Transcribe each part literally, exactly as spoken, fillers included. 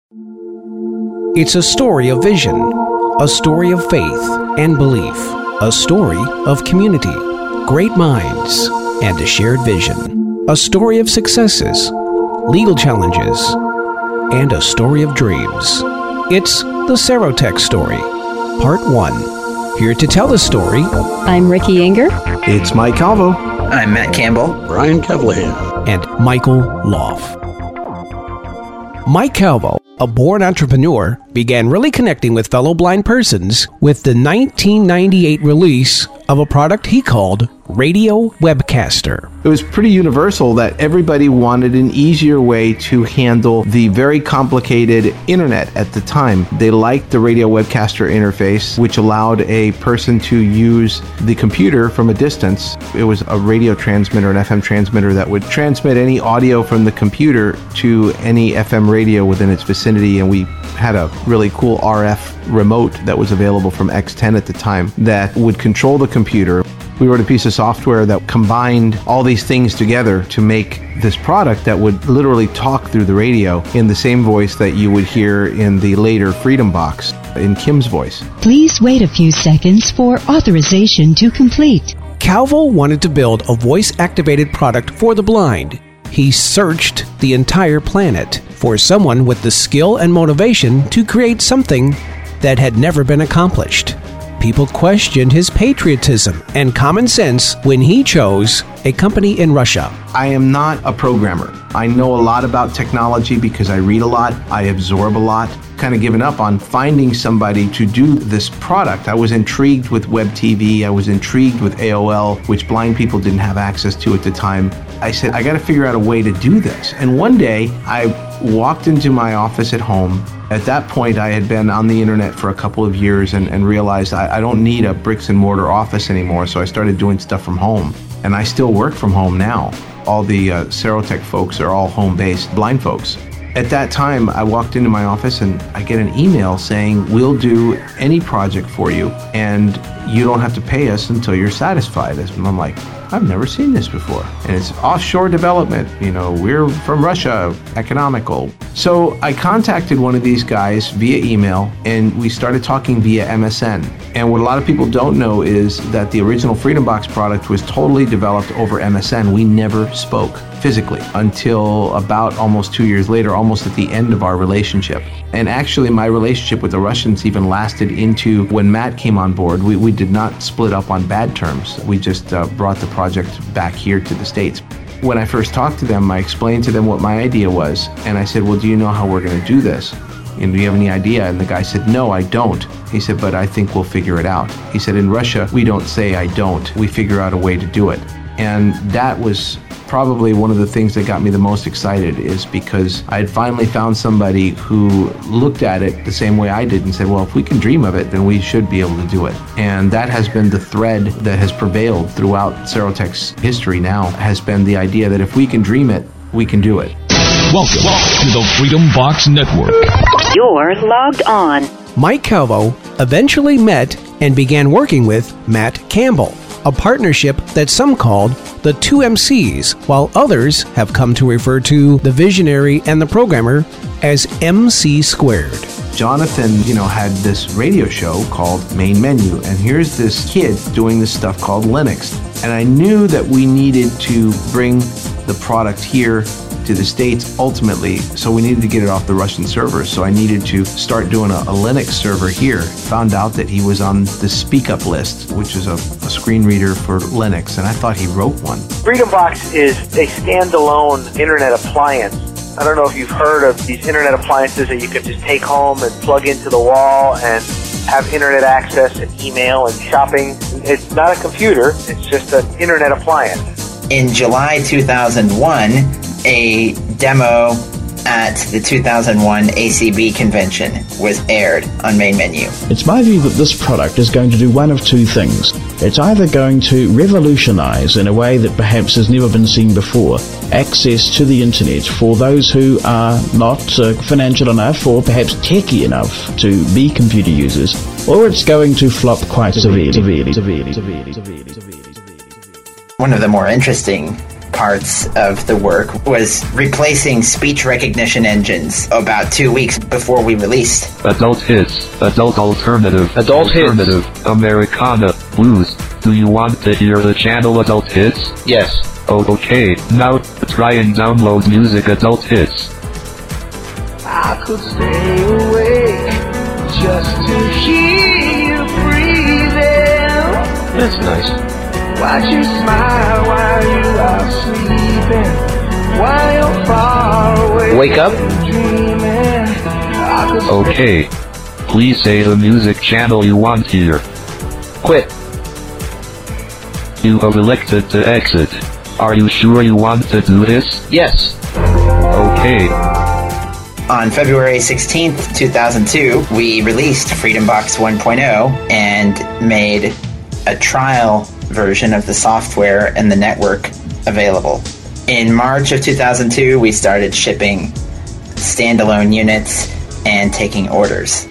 It's a story of vision, a story of faith and belief, a story of community, great minds, and a shared vision, a story of successes, legal challenges, and a story of dreams. It's the Serotech Story, Part one. Here to tell the story, I'm Ricky Anger. It's Mike Calvo. I'm Matt Campbell. Brian Kevlahan. And Michael Loff. Mike Calvo, a born entrepreneur, began really connecting with fellow blind persons with the nineteen ninety-eight release of a product he called Radio Webcaster. It was pretty universal that everybody wanted an easier way to handle the very complicated internet at the time. They liked the Radio Webcaster interface, which allowed a person to use the computer from a distance. It was a radio transmitter, an F M transmitter that would transmit any audio from the computer to any F M radio within its vicinity, and we had a really cool R F remote that was available from X ten at the time that would control the computer. We wrote a piece of software that combined all these things together to make this product that would literally talk through the radio in the same voice that you would hear in the later Freedom Box, in Kim's voice. Please wait a few seconds for authorization to complete. Calvo wanted to build a voice-activated product for the blind. He searched the entire planet for someone with the skill and motivation to create something that had never been accomplished. People questioned his patriotism and common sense when he chose a company in Russia. I am not a programmer. I know a lot about technology because I read a lot, I absorb a lot. Kind of given up on finding somebody to do this product. I was intrigued with web T V, I was intrigued with A O L, which blind people didn't have access to at the time. I said, I got to figure out a way to do this. And one day, I walked into my office at home. At that point, I had been on the internet for a couple of years and, and realized I, I don't need a bricks and mortar office anymore, so I started doing stuff from home. And I still work from home now. All the uh, Serotech folks are all home-based blind folks. At that time, I walked into my office and I get an email saying, we'll do any project for you and you don't have to pay us until you're satisfied. And I'm like, I've never seen this before. And it's offshore development. You know, we're from Russia, economical. So I contacted one of these guys via email and we started talking via M S N. And what a lot of people don't know is that the original Freedom Box product was totally developed over M S N. We never spoke physically until about almost two years later, almost at the end of our relationship. And actually my relationship with the Russians even lasted into when Matt came on board. We, we did not split up on bad terms. We just uh, brought the project back here to the States. When I first talked to them, I explained to them what my idea was. And I said, well, do you know how we're going to do this? And do you have any idea? And the guy said, no, I don't. He said, but I think we'll figure it out. He said, in Russia, we don't say I don't. We figure out a way to do it. And that was probably one of the things that got me the most excited, is because I had finally found somebody who looked at it the same way I did and said, well, if we can dream of it, then we should be able to do it. And that has been the thread that has prevailed throughout Serotech's history now, has been the idea that if we can dream it, we can do it. Welcome to the Freedom Box Network. You're logged on. Mike Calvo eventually met and began working with Matt Campbell, a partnership that some called the two M Cs, while others have come to refer to the visionary and the programmer as M C squared. Jonathan, you know, had this radio show called Main Menu, and here's this kid doing this stuff called Linux. And I knew that we needed to bring the product here to the States ultimately, so we needed to get it off the Russian servers. So I needed to start doing a, a Linux server here. Found out that he was on the Speak Up list, which is a, a screen reader for Linux, and I thought he wrote one. Freedom Box is a standalone internet appliance. I don't know if you've heard of these internet appliances that you can just take home and plug into the wall and have internet access and email and shopping. It's not a computer, it's just an internet appliance. In July two thousand one, a demo at the two thousand one A C B convention was aired on Main Menu. It's my view that this product is going to do one of two things. It's either going to revolutionize in a way that perhaps has never been seen before access to the internet for those who are not uh, financial enough or perhaps techy enough to be computer users, or it's going to flop quite severely. severely, severely, severely, severely, severely. One of the more interesting parts of the work was replacing speech recognition engines about two weeks before we released. Adult hits, adult alternative, adult alternative, hits. Americana, blues. Do you want to hear the channel Adult Hits? Yes. Oh, okay. Now try and download music Adult Hits. I could stay awake just to hear you breathing. That's nice. Watch you smile while you are sleeping, while you're far away. Wake up. Dreaming. Okay. Please say the music channel you want here. Quit. You have elected to exit. Are you sure you want to do this? Yes. Okay. On February sixteenth, two thousand two, we released FreedomBox one point oh and made a trial version of the software and the network available. In March of two thousand two, we started shipping standalone units and taking orders.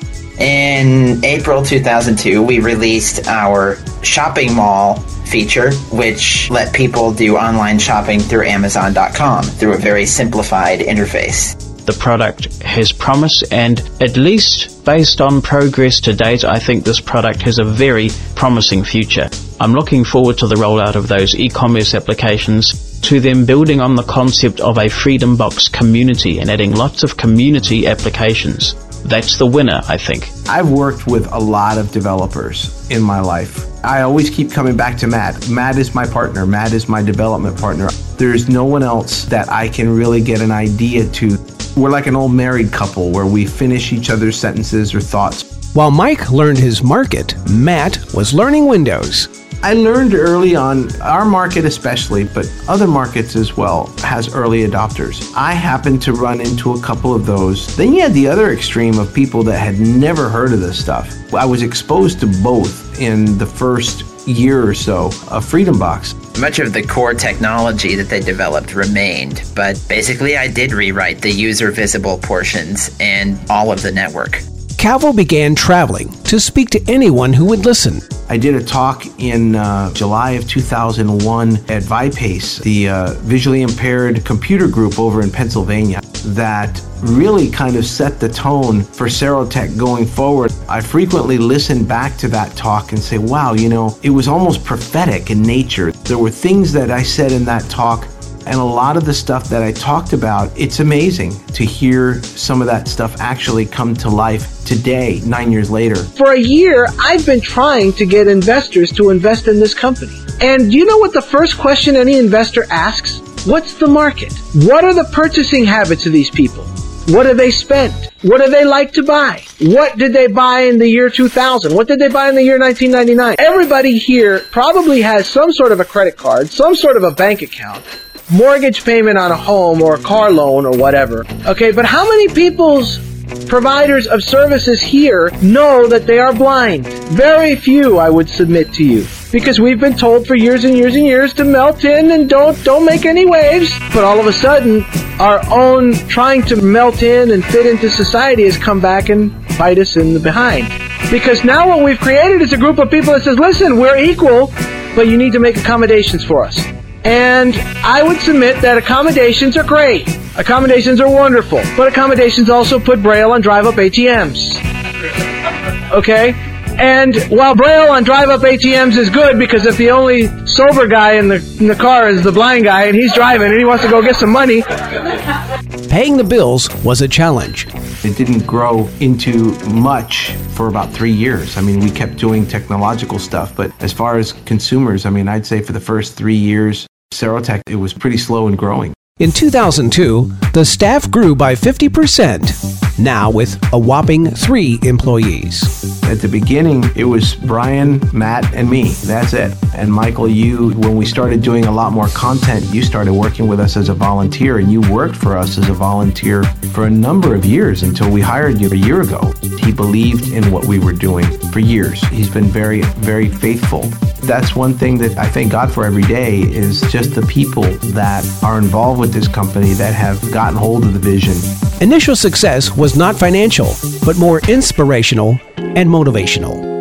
In April two thousand two, we released our shopping mall feature, which let people do online shopping through Amazon dot com through a very simplified interface. The product has promise, and at least based on progress to date, I think this product has a very promising future. I'm looking forward to the rollout of those e-commerce applications, to them building on the concept of a FreedomBox community and adding lots of community applications. That's the winner, I think. I've worked with a lot of developers in my life. I always keep coming back to Matt. Matt is my partner. Matt is my development partner. There's no one else that I can really get an idea to. We're like an old married couple where we finish each other's sentences or thoughts. While Mike learned his market, Matt was learning Windows. I learned early on, our market especially, but other markets as well, has early adopters. I happened to run into a couple of those. Then you had the other extreme of people that had never heard of this stuff. I was exposed to both in the first year or so of FreedomBox. Much of the core technology that they developed remained, but basically I did rewrite the user visible portions and all of the network. Calvo began traveling to speak to anyone who would listen. I did a talk in uh, July of two thousand one at ViPace, the uh, visually impaired computer group over in Pennsylvania, that really kind of set the tone for Serotech going forward. I frequently listen back to that talk and say, wow, you know, it was almost prophetic in nature. There were things that I said in that talk, and a lot of the stuff that I talked about, it's amazing to hear some of that stuff actually come to life today, nine years later. For a year, I've been trying to get investors to invest in this company. And you know what the first question any investor asks? What's the market? What are the purchasing habits of these people? What do they spend? What do they like to buy? What did they buy in the year two thousand? What did they buy in the year nineteen ninety-nine? Everybody here probably has some sort of a credit card, some sort of a bank account, mortgage payment on a home or a car loan or whatever. Okay, but how many people's providers of services here know that they are blind? Very few, I would submit to you. Because we've been told for years and years and years to melt in and don't don't make any waves. But all of a sudden, our own trying to melt in and fit into society has come back and bite us in the behind. Because now what we've created is a group of people that says, listen, we're equal, but you need to make accommodations for us. And I would submit that accommodations are great. Accommodations are wonderful. But accommodations also put Braille on drive-up A T Ms. Okay? And while Braille on drive-up A T Ms is good, because if the only sober guy in the, in the car is the blind guy and he's driving and he wants to go get some money. Paying the bills was a challenge. It didn't grow into much for about three years. I mean, we kept doing technological stuff, but as far as consumers, I mean, I'd say for the first three years, Serotech, it was pretty slow in growing. In two thousand two, the staff grew by fifty percent, now with a whopping three employees. At the beginning, it was Brian, Matt, and me. That's it. And Michael, you, when we started doing a lot more content, you started working with us as a volunteer, and you worked for us as a volunteer for a number of years until we hired you a year ago. He believed in what we were doing for years. He's been very, very faithful. That's one thing that I thank God for every day is just the people that are involved with this company that have gotten hold of the vision. Initial success was not financial, but more inspirational and motivational.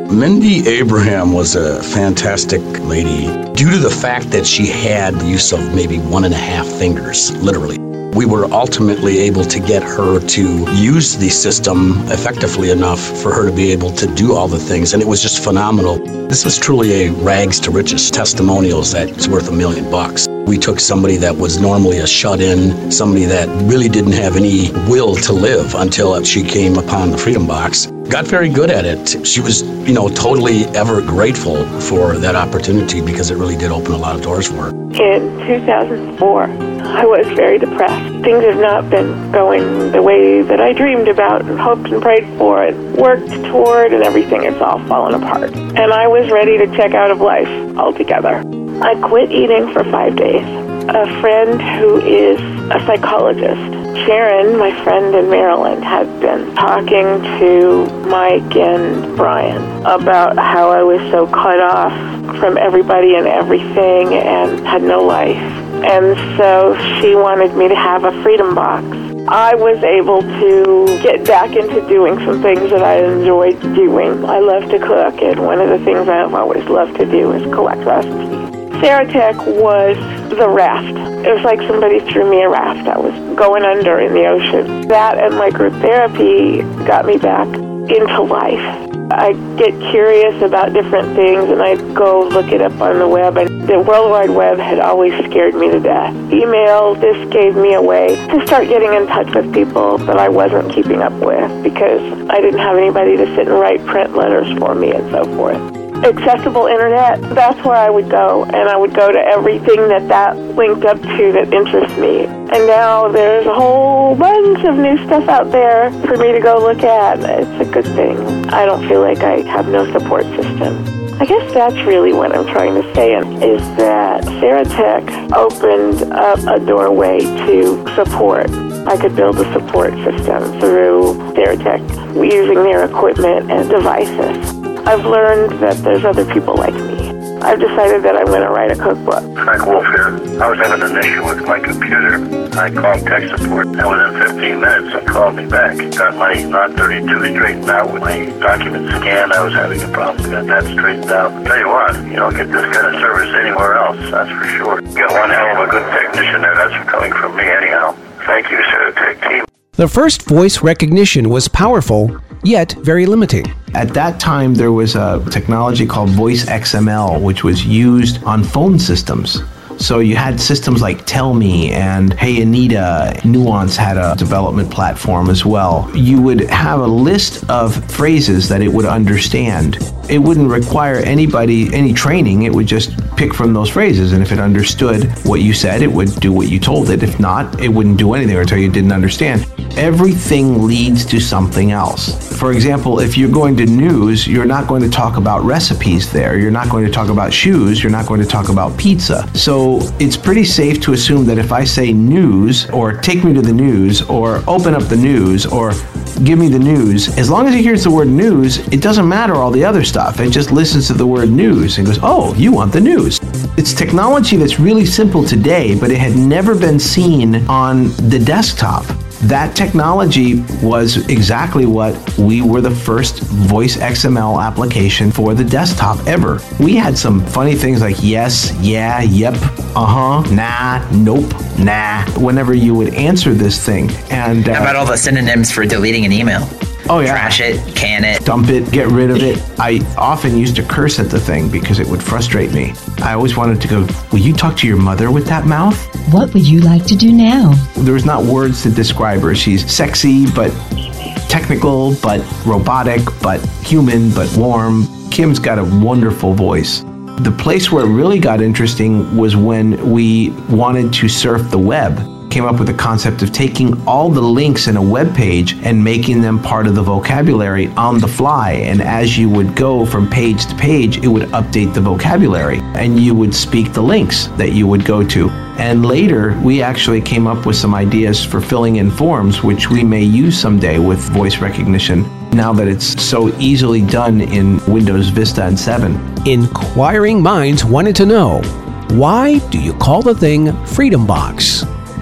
Mindy Abraham was a fantastic lady due to the fact that she had the use of maybe one and a half fingers, literally. We were ultimately able to get her to use the system effectively enough for her to be able to do all the things, and it was just phenomenal. This was truly a rags to riches testimonials that's worth a million bucks. We took somebody that was normally a shut-in, somebody that really didn't have any will to live until she came upon the Freedom Box. Got very good at it. She was, you know, totally ever grateful for that opportunity because it really did open a lot of doors for her. In two thousand four, I was very depressed. Things have not been going the way that I dreamed about and hoped and prayed for and worked toward, and everything has all fallen apart. And I was ready to check out of life altogether. I quit eating for five days. A friend who is a psychologist, Sharon, my friend in Maryland, had been talking to Mike and Brian about how I was so cut off from everybody and everything and had no life. And so she wanted me to have a Freedom Box. I was able to get back into doing some things that I enjoyed doing. I love to cook, and one of the things I've always loved to do is collect recipes. Ceratec was the raft. It was like somebody threw me a raft. I was going under in the ocean. That and my group therapy got me back into life. I get curious about different things, and I go look it up on the web. And the World Wide Web had always scared me to death. Email, this gave me a way to start getting in touch with people that I wasn't keeping up with because I didn't have anybody to sit and write print letters for me and so forth. Accessible internet, that's where I would go, and I would go to everything that that linked up to that interests me. And now there's a whole bunch of new stuff out there for me to go look at. It's a good thing. I don't feel like I have no support system. I guess that's really what I'm trying to say, is that Ceratec opened up a doorway to support. I could build a support system through Ceratec using their equipment and devices. I've learned that there's other people like me. I've decided that I'm going to write a cookbook. Frank Wolf here. I was having an issue with my computer. I called tech support, and within fifteen minutes, they called me back. Got my N O T thirty-two straightened out with my document scan. I was having a problem. Got that straightened out. Tell you what, you don't get this kind of service anywhere else, that's for sure. You got one hell of a good technician there. That's coming from me anyhow. Thank you, Ceratec team. The first voice recognition was powerful, yet very limiting. At that time, there was a technology called Voice X M L, which was used on phone systems. So you had systems like Tell Me and Hey Anita. Nuance had a development platform as well. You would have a list of phrases that it would understand. It wouldn't require anybody any training. It would just pick from those phrases, and if it understood what you said, it would do what you told it. If not, it wouldn't do anything until you didn't understand. Everything leads to something else. For example, if you're going to news, you're not going to talk about recipes there. You're not going to talk about shoes. You're not going to talk about pizza. So it's pretty safe to assume that if I say news, or take me to the news, or open up the news, or give me the news, as long as it hears the word news, it doesn't matter all the other stuff. It just listens to the word news and goes, oh, you want the news. It's technology that's really simple today, but it had never been seen on the desktop. That technology was exactly what we were the first Voice X M L application for the desktop ever. We had some funny things like yes, yeah, yep, uh-huh, nah, nope, nah, whenever you would answer this thing. And uh, how about all the synonyms for deleting an email? Oh yeah. Trash it, can it. Dump it, get rid of it. I often used to curse at the thing because it would frustrate me. I always wanted to go, will you talk to your mother with that mouth? What would you like to do now? There was not words to describe her. She's sexy, but technical, but robotic, but human, but warm. Kim's got a wonderful voice. The place where it really got interesting was when we wanted to surf the web. Came up with the concept of taking all the links in a web page and making them part of the vocabulary on the fly. And as you would go from page to page, it would update the vocabulary and you would speak the links that you would go to. And later, we actually came up with some ideas for filling in forms, which we may use someday with voice recognition, now that it's so easily done in Windows Vista and seven. Inquiring minds wanted to know, why do you call the thing Freedom Box?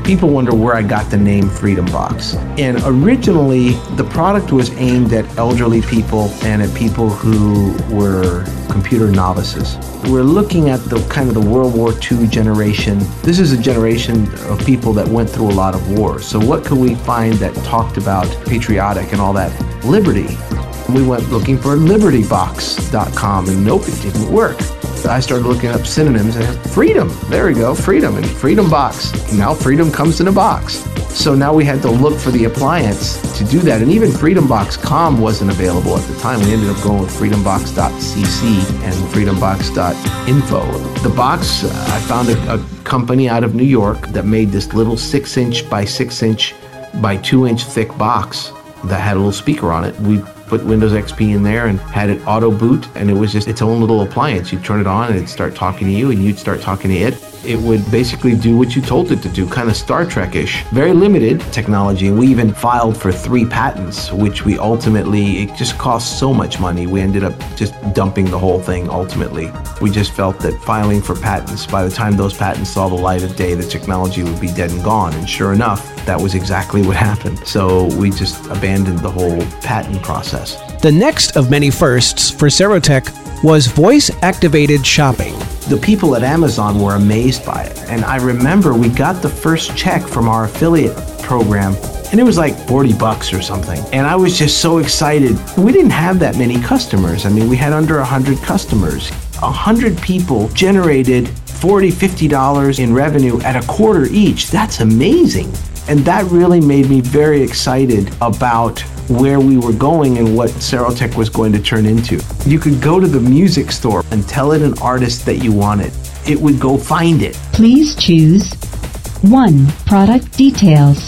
People wonder where I got the name Freedom Box. And originally, the product was aimed at elderly people and at people who were computer novices. We're looking at the kind of the World War Two generation. This is a generation of people that went through a lot of wars. So what could we find that talked about patriotic and all that? Liberty. We went looking for liberty box dot com and nope, it didn't work. I started looking up synonyms and freedom. There we go, freedom and Freedom Box. Now freedom comes in a box. So now we had to look for the appliance to do that. And even freedom box dot com wasn't available at the time. We ended up going with freedom box dot c c and freedom box dot info. The box, I found a, a company out of New York that made this little six inch by six inch by two inch thick box that had a little speaker on it. We put Windows X P in there and had it auto boot, and it was just its own little appliance. You'd turn it on and it'd start talking to you and you'd start talking to it. It would basically do what you told it to do, kind of Star Trek-ish. Very limited technology, and we even filed for three patents, which we ultimately, it just cost so much money, we ended up just dumping the whole thing ultimately. We just felt that filing for patents, by the time those patents saw the light of day, the technology would be dead and gone, and sure enough, that was exactly what happened. So we just abandoned the whole patent process. The next of many firsts for Serotech was voice-activated shopping. The people at Amazon were amazed by it. And I remember we got the first check from our affiliate program, and it was like forty bucks or something. And I was just so excited. We didn't have that many customers. I mean, we had under one hundred customers. one hundred people generated forty dollars, fifty dollars in revenue at a quarter each. That's amazing. And that really made me very excited about where we were going and what Serotech was going to turn into. You could go to the music store and tell it an artist that you wanted. It would go find it. Please choose one. Product details.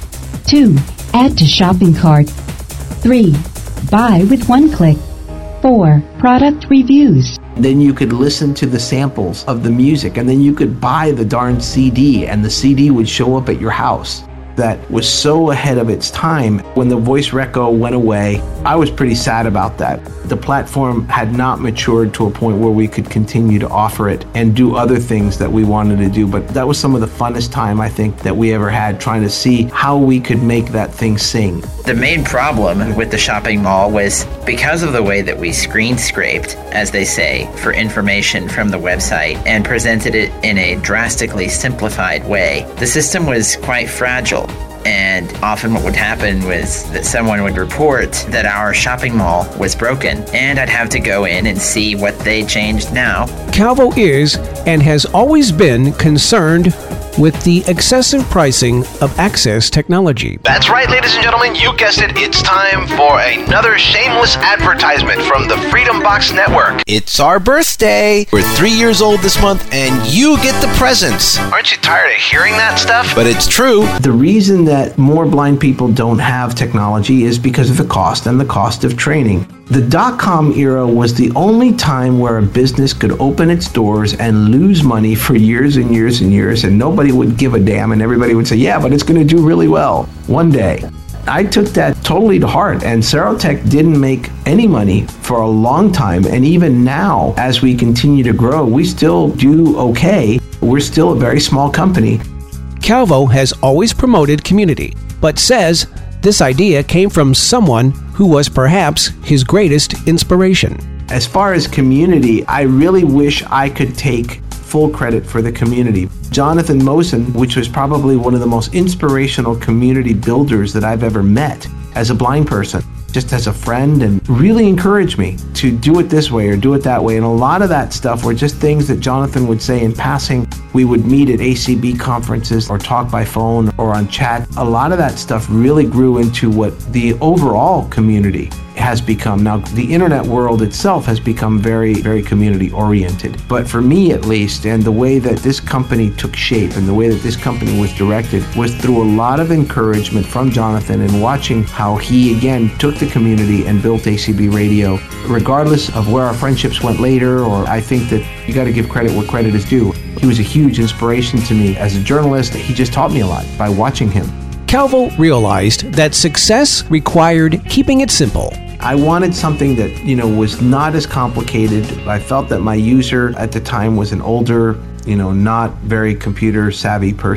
two. Add to shopping cart. three. Buy with one click. four. Product reviews. Then you could listen to the samples of the music, and then you could buy the darn C D, and the C D would show up at your house. That was so ahead of its time. When the voice reco went away, I was pretty sad about that. The platform had not matured to a point where we could continue to offer it and do other things that we wanted to do. But that was some of the funnest time, I think, that we ever had, trying to see how we could make that thing sing. The main problem with the shopping mall was because of the way that we screen scraped, as they say, for information from the website and presented it in a drastically simplified way. The system was quite fragile. And often what would happen was that someone would report that our shopping mall was broken, and I'd have to go in and see what they changed now. Calvo is and has always been concerned with the excessive pricing of access technology. That's right, ladies and gentlemen, you guessed it. It's time for another shameless advertisement from the Freedom Box Network. It's our birthday. We're three years old this month, and you get the presents. Aren't you tired of hearing that stuff? But it's true. The reason that more blind people don't have technology is because of the cost and the cost of training. The dot-com era was the only time where a business could open its doors and lose money for years and years and years, and nobody would give a damn, and everybody would say, yeah, but it's going to do really well one day. I took that totally to heart, and Serotech didn't make any money for a long time, and even now, as we continue to grow, we still do okay. We're still a very small company. Calvo has always promoted community, but says this idea came from someone who was perhaps his greatest inspiration. As far as community, I really wish I could take full credit for the community. Jonathan Mosen, which was probably one of the most inspirational community builders that I've ever met as a blind person, just as a friend, and really encouraged me to do it this way or do it that way. And a lot of that stuff were just things that Jonathan would say in passing. We would meet at A C B conferences or talk by phone or on chat. A lot of that stuff really grew into what the overall community has become. Now, the internet world itself has become very, very community oriented. But for me, at least, and the way that this company took shape and the way that this company was directed was through a lot of encouragement from Jonathan and watching how he, again, took the community and built A C B Radio. Regardless of where our friendships went later, or I think that you got to give credit where credit is due. He was a huge inspiration to me as a journalist. He just taught me a lot by watching him. Calvo realized that success required keeping it simple. I wanted something that, you know, was not as complicated. I felt that my user at the time was an older, you know, not very computer savvy person.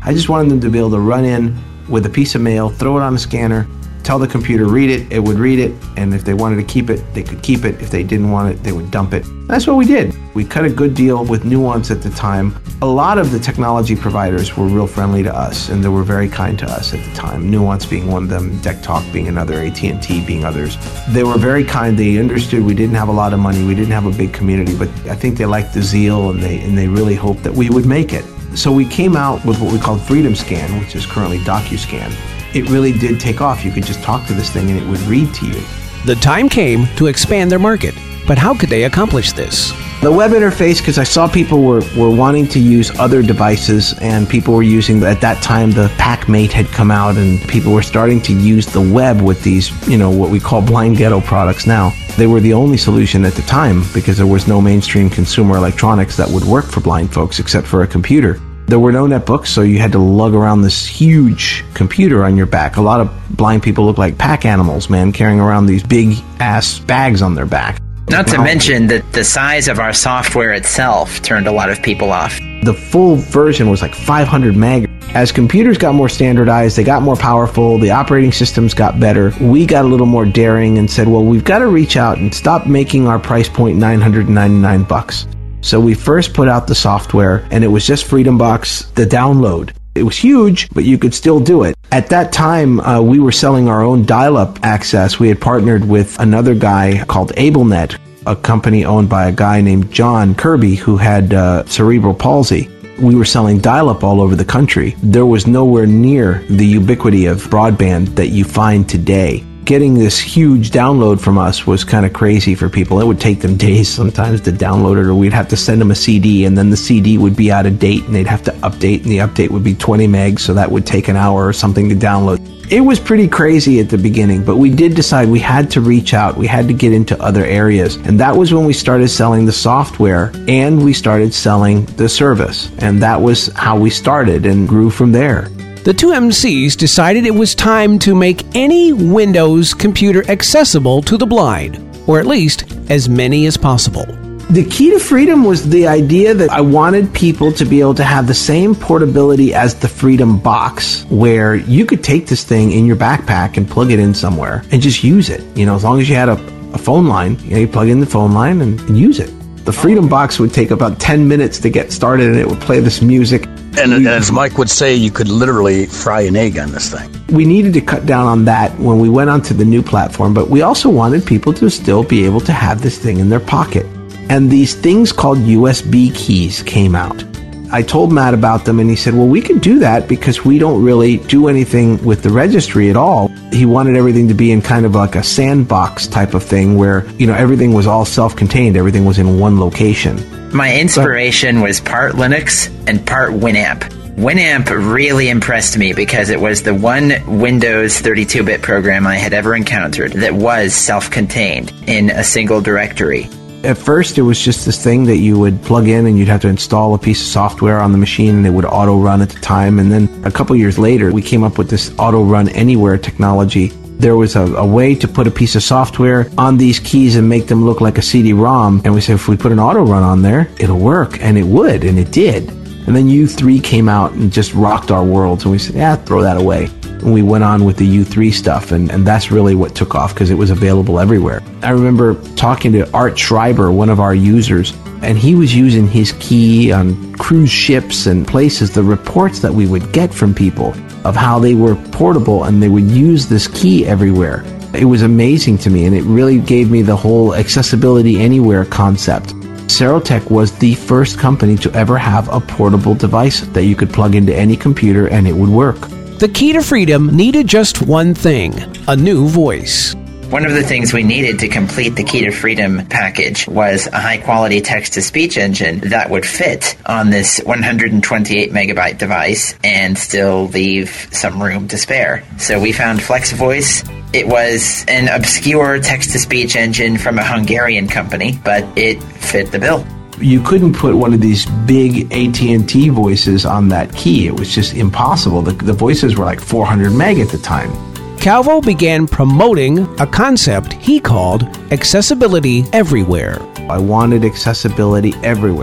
I just wanted them to be able to run in with a piece of mail, throw it on a scanner, tell the computer read it, it would read it, and if they wanted to keep it, they could keep it. If they didn't want it, they would dump it. That's what we did. We cut a good deal with Nuance at the time. A lot of the technology providers were real friendly to us, and they were very kind to us at the time. Nuance being one of them, DeckTalk being another, A T and T being others. They were very kind. They understood we didn't have a lot of money, we didn't have a big community, but I think they liked the zeal, and they and they really hoped that we would make it. So we came out with what we called Freedom Scan, which is currently DocuScan. It really did take off. You could just talk to this thing and it would read to you. The time came to expand their market, but how could they accomplish this? The web interface, because I saw people were, were wanting to use other devices, and people were using, at that time, the PackMate had come out, and people were starting to use the web with these, you know, what we call blind ghetto products now. They were the only solution at the time because there was no mainstream consumer electronics that would work for blind folks except for a computer. There were no netbooks, so you had to lug around this huge computer on your back. A lot of blind people look like pack animals, man, carrying around these big-ass bags on their back. Not to mention that the size of our software itself turned a lot of people off. The full version was like five hundred meg. As computers got more standardized, they got more powerful, the operating systems got better, we got a little more daring and said, well, we've got to reach out and stop making our price point nine hundred ninety-nine bucks. So we first put out the software, and it was just FreedomBox, the download. It was huge, but you could still do it. At that time, uh, we were selling our own dial-up access. We had partnered with another guy called AbleNet, a company owned by a guy named John Kirby who had uh, cerebral palsy. We were selling dial-up all over the country. There was nowhere near the ubiquity of broadband that you find today. Getting this huge download from us was kind of crazy for people. It would take them days sometimes to download it, or we'd have to send them a C D, and then the C D would be out of date, and they'd have to update, and the update would be twenty megs, so that would take an hour or something to download. It was pretty crazy at the beginning, but we did decide we had to reach out. We had to get into other areas, and that was when we started selling the software, and we started selling the service, and that was how we started and grew from there. The two M Cs decided it was time to make any Windows computer accessible to the blind, or at least as many as possible. The key to freedom was the idea that I wanted people to be able to have the same portability as the Freedom Box, where you could take this thing in your backpack and plug it in somewhere and just use it. You know, as long as you had a, a phone line, you know, you plug in the phone line and, and use it. The Freedom Box would take about ten minutes to get started, and it would play this music. And, and as Mike would say, you could literally fry an egg on this thing. We needed to cut down on that when we went onto the new platform, but we also wanted people to still be able to have this thing in their pocket. And these things called U S B keys came out. I told Matt about them, and he said, well, we could do that because we don't really do anything with the registry at all. He wanted everything to be in kind of like a sandbox type of thing where, you know, everything was all self-contained. Everything was in one location. My inspiration but, was part Linux and part Winamp. Winamp really impressed me because it was the one Windows thirty-two bit program I had ever encountered that was self-contained in a single directory. At first, it was just this thing that you would plug in and you'd have to install a piece of software on the machine and it would auto-run at the time. And then a couple years later, we came up with this auto-run anywhere technology. There was a, a way to put a piece of software on these keys and make them look like a C D ROM. And we said, if we put an auto-run on there, it'll work. And it would, and it did. And then U three came out and just rocked our worlds. And we said, yeah, throw that away. And we went on with the U three stuff, and, and that's really what took off because it was available everywhere. I remember talking to Art Schreiber, one of our users, and he was using his key on cruise ships and places, the reports that we would get from people of how they were portable and they would use this key everywhere. It was amazing to me, and it really gave me the whole accessibility anywhere concept. Serotech was the first company to ever have a portable device that you could plug into any computer and it would work. The key to freedom needed just one thing, a new voice. One of the things we needed to complete the Key to Freedom package was a high-quality text-to-speech engine that would fit on this one hundred twenty-eight megabyte device and still leave some room to spare. So we found FlexVoice. It was an obscure text-to-speech engine from a Hungarian company, but it fit the bill. You couldn't put one of these big A T and T voices on that key. It was just impossible. The, the voices were like four hundred meg at the time. Calvo began promoting a concept he called accessibility everywhere. I wanted accessibility everywhere.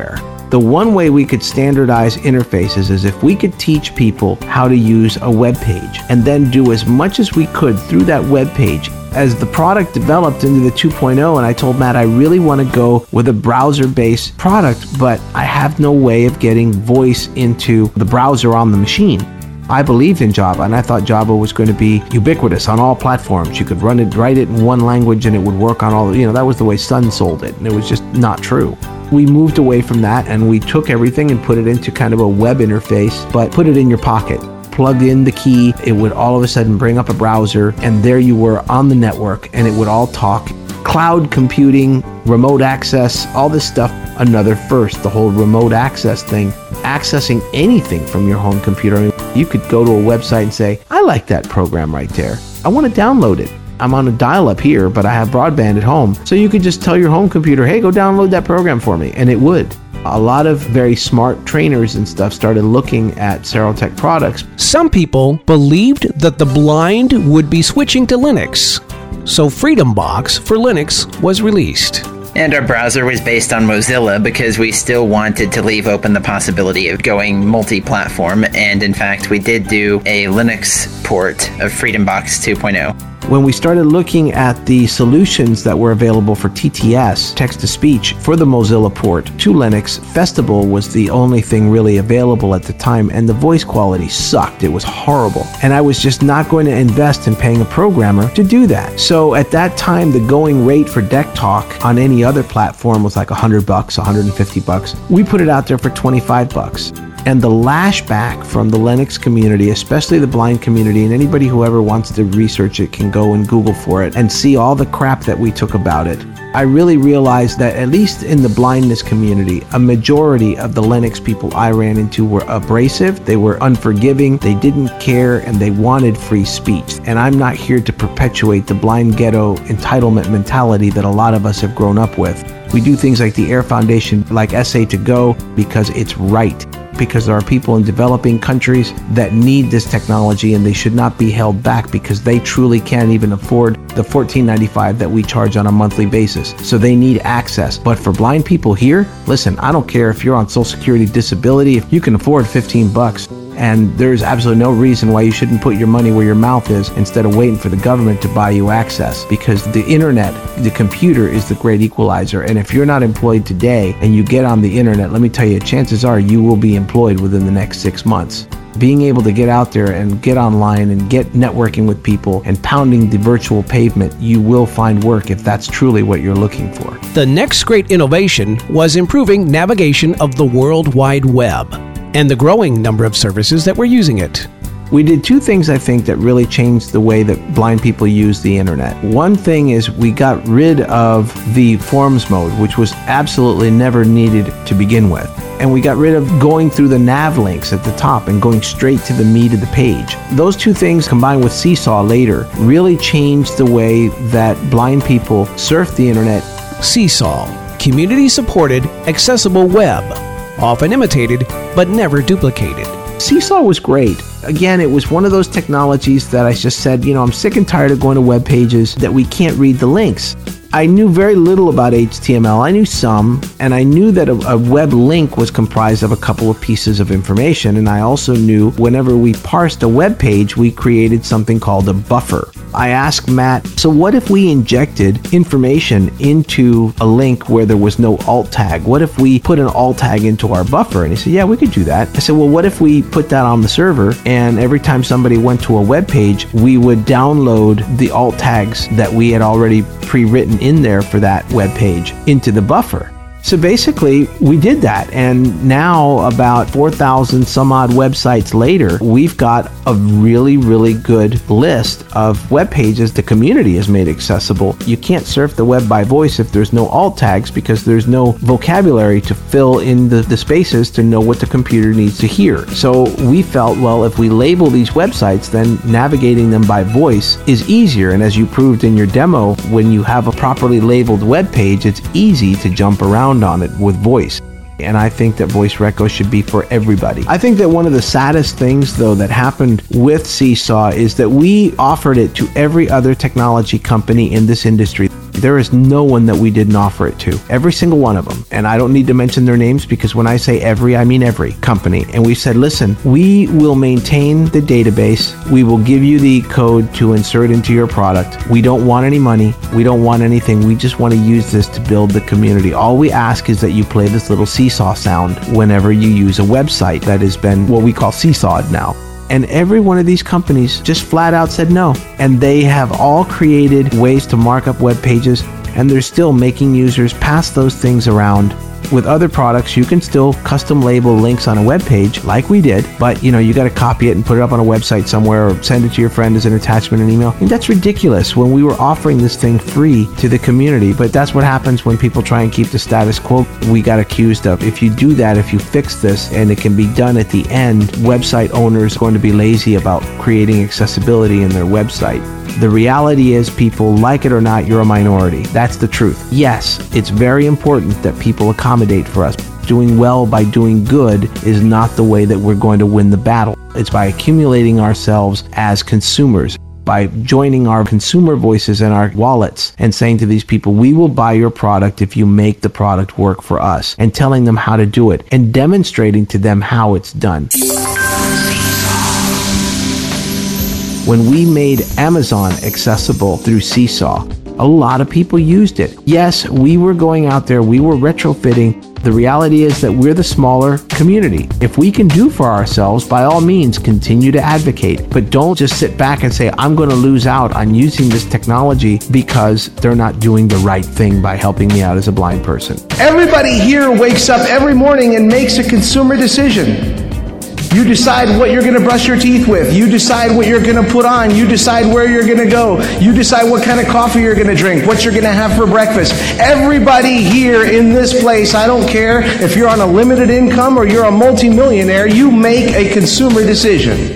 The one way we could standardize interfaces is if we could teach people how to use a web page and then do as much as we could through that web page. As the product developed into the two point oh, and I told Matt I really want to go with a browser-based product, but I have no way of getting voice into the browser on the machine. I believed in Java, and I thought Java was going to be ubiquitous on all platforms. You could run it, write it in one language, and it would work on all, you know, that was the way Sun sold it, and it was just not true. We moved away from that, and we took everything and put it into kind of a web interface, but put it in your pocket. Plugged in the key, it would all of a sudden bring up a browser, and there you were on the network, and it would all talk. Cloud computing, remote access, all this stuff, another first, the whole remote access thing, accessing anything from your home computer. I mean, you could go to a website and say, I like that program right there. I want to download it. I'm on a dial-up here, but I have broadband at home. So you could just tell your home computer, hey, go download that program for me, and it would. A lot of very smart trainers and stuff started looking at Serotech products. Some people believed that the blind would be switching to Linux, so FreedomBox for Linux was released. And our browser was based on Mozilla because we still wanted to leave open the possibility of going multi-platform, and in fact we did do a Linux port of FreedomBox two point oh. When we started looking at the solutions that were available for T T S, text-to-speech, for the Mozilla port to Linux, Festival was the only thing really available at the time, and the voice quality sucked. It was horrible. And I was just not going to invest in paying a programmer to do that. So at that time, the going rate for Deck Talk on any other platform was like one hundred bucks, one hundred fifty bucks. We put it out there for twenty-five bucks. And the lashback from the Linux community, especially the blind community, and anybody who ever wants to research it can go and Google for it and see all the crap that we took about it. I really realized that at least in the blindness community, a majority of the Linux people I ran into were abrasive, they were unforgiving, they didn't care, and they wanted free speech. And I'm not here to perpetuate the blind ghetto entitlement mentality that a lot of us have grown up with. We do things like the Air Foundation, like S A to Go, because it's right. Because there are people in developing countries that need this technology, and they should not be held back because they truly can't even afford the fourteen ninety-five that we charge on a monthly basis. So they need access. But for blind people here, listen, I don't care if you're on Social Security disability, if you can afford fifteen bucks. And there's absolutely no reason why you shouldn't put your money where your mouth is instead of waiting for the government to buy you access. Because the internet, the computer, is the great equalizer. And if you're not employed today and you get on the internet, let me tell you, chances are you will be employed within the next six months. Being able to get out there and get online and get networking with people and pounding the virtual pavement, you will find work if that's truly what you're looking for. The next great innovation was improving navigation of the World Wide Web and the growing number of services that were using it. We did two things, I think, that really changed the way that blind people use the internet. One thing is we got rid of the forms mode, which was absolutely never needed to begin with. And we got rid of going through the nav links at the top and going straight to the meat of the page. Those two things, combined with Seesaw later, really changed the way that blind people surf the internet. Seesaw, community-supported, accessible web, often imitated but never duplicated. Seesaw was great. Again, it was one of those technologies that I just said, you know, I'm sick and tired of going to web pages that we can't read the links. I knew very little about H T M L. I knew some, and I knew that a, a web link was comprised of a couple of pieces of information, and I also knew whenever we parsed a web page, we created something called a buffer. I asked Matt, so what if we injected information into a link where there was no alt tag? What if we put an alt tag into our buffer? And he said, yeah, we could do that. I said, well, what if we put that on the server, and every time somebody went to a web page, we would download the alt tags that we had already pre-written in there for that web page into the buffer. So basically, we did that, and now about four thousand some odd websites later, we've got a really, really good list of web pages the community has made accessible. You can't surf the web by voice if there's no alt tags because there's no vocabulary to fill in the, the spaces to know what the computer needs to hear. So we felt, well, if we label these websites, then navigating them by voice is easier, and as you proved in your demo, when you have a properly labeled web page, it's easy to jump around on it with voice. And I think that voice reco should be for everybody. I think that one of the saddest things, though, that happened with Seesaw is that we offered it to every other technology company in this industry. There is no one that we didn't offer it to. Every single one of them. And I don't need to mention their names because when I say every, I mean every company. And we said, listen, we will maintain the database. We will give you the code to insert into your product. We don't want any money. We don't want anything. We just want to use this to build the community. All we ask is that you play this little seesaw sound whenever you use a website that has been what we call seesawed now. And every one of these companies just flat out said no. And they have all created ways to mark up web pages, and they're still making users pass those things around. With other products, you can still custom label links on a web page like we did, but you know, you got to copy it and put it up on a website somewhere or send it to your friend as an attachment in an email. And that's ridiculous when we were offering this thing free to the community, but that's what happens when people try and keep the status quo. We got accused of, if you do that, if you fix this and it can be done at the end, website owners are going to be lazy about creating accessibility in their website. The reality is, people, like it or not, you're a minority. That's the truth. Yes, it's very important that people accommodate for us. Doing well by doing good is not the way that we're going to win the battle. It's by accumulating ourselves as consumers, by joining our consumer voices and our wallets and saying to these people, we will buy your product if you make the product work for us, and telling them how to do it and demonstrating to them how it's done. When we made Amazon accessible through Seesaw, a lot of people used it. Yes, we were going out there, we were retrofitting. The reality is that we're the smaller community. If we can do for ourselves, by all means, continue to advocate. But don't just sit back and say, I'm going to lose out on using this technology because they're not doing the right thing by helping me out as a blind person. Everybody here wakes up every morning and makes a consumer decision. You decide what you're going to brush your teeth with. You decide what you're going to put on. You decide where you're going to go. You decide what kind of coffee you're going to drink, what you're going to have for breakfast. Everybody here in this place, I don't care if you're on a limited income or you're a multimillionaire, you make a consumer decision.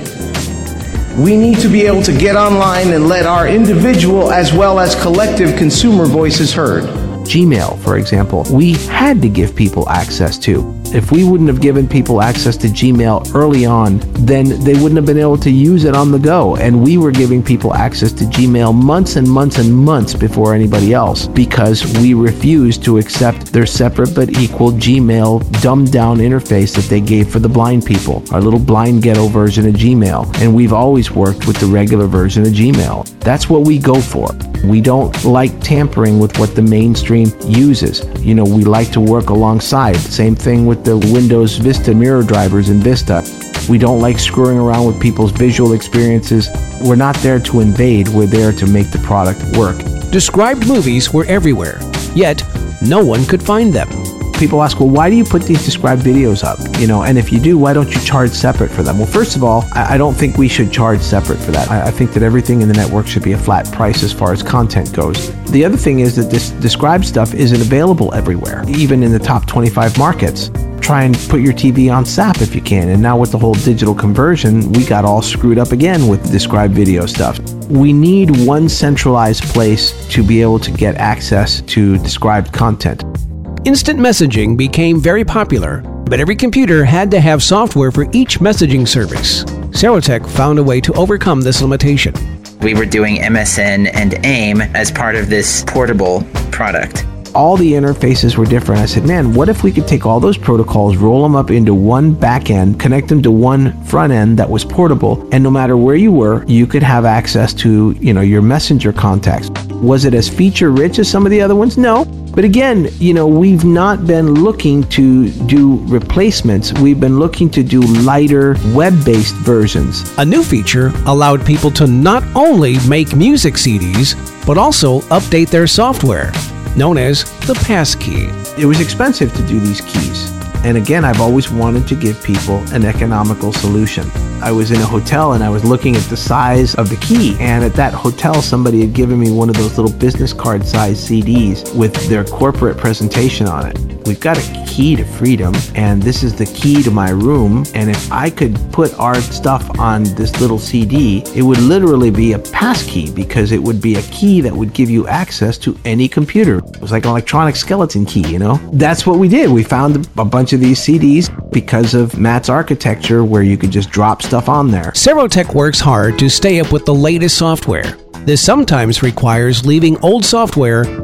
We need to be able to get online and let our individual as well as collective consumer voices heard. Gmail, for example, we had to give people access to. If we wouldn't have given people access to Gmail early on, then they wouldn't have been able to use it on the go. And we were giving people access to Gmail months and months and months before anybody else, because we refused to accept their separate but equal Gmail dumbed down interface that they gave for the blind people, our little blind ghetto version of Gmail. And we've always worked with the regular version of Gmail. That's what we go for. We don't like tampering with what the mainstream uses. You know, we like to work alongside. Same thing with the Windows Vista mirror drivers in Vista. We don't like screwing around with people's visual experiences. We're not there to invade. We're there to make the product work. Described movies were everywhere, yet no one could find them. People ask, well, why do you put these described videos up? You know, and if you do, why don't you charge separate for them? Well, first of all, I, I don't think we should charge separate for that. I, I think that everything in the network should be a flat price as far as content goes. The other thing is that this described stuff isn't available everywhere, even in the top twenty-five markets. Try and put your T V on S A P if you can. And now with the whole digital conversion, we got all screwed up again with described video stuff. We need one centralized place to be able to get access to described content. Instant messaging became very popular, but every computer had to have software for each messaging service. Serotech found a way to overcome this limitation. We were doing M S N and AIM as part of this portable product. All the interfaces were different. I said, man, what if we could take all those protocols, roll them up into one back end, connect them to one front end that was portable, and no matter where you were, you could have access to, you know, your messenger contacts. Was it as feature rich as some of the other ones? No. But again, you know, we've not been looking to do replacements. We've been looking to do lighter web-based versions. A new feature allowed people to not only make music C Ds, but also update their software, known as the passkey. It was expensive to do these keys. And again, I've always wanted to give people an economical solution. I was in a hotel and I was looking at the size of the key. And at that hotel, somebody had given me one of those little business card size C Ds with their corporate presentation on it. We've got a key to freedom, and this is the key to my room. And if I could put our stuff on this little C D, it would literally be a passkey, because it would be a key that would give you access to any computer. It was like an electronic skeleton key, you know? That's what we did. We found a bunch of these C Ds because of Matt's architecture, where you could just drop stuff on there. Serotech works hard to stay up with the latest software. This sometimes requires leaving old software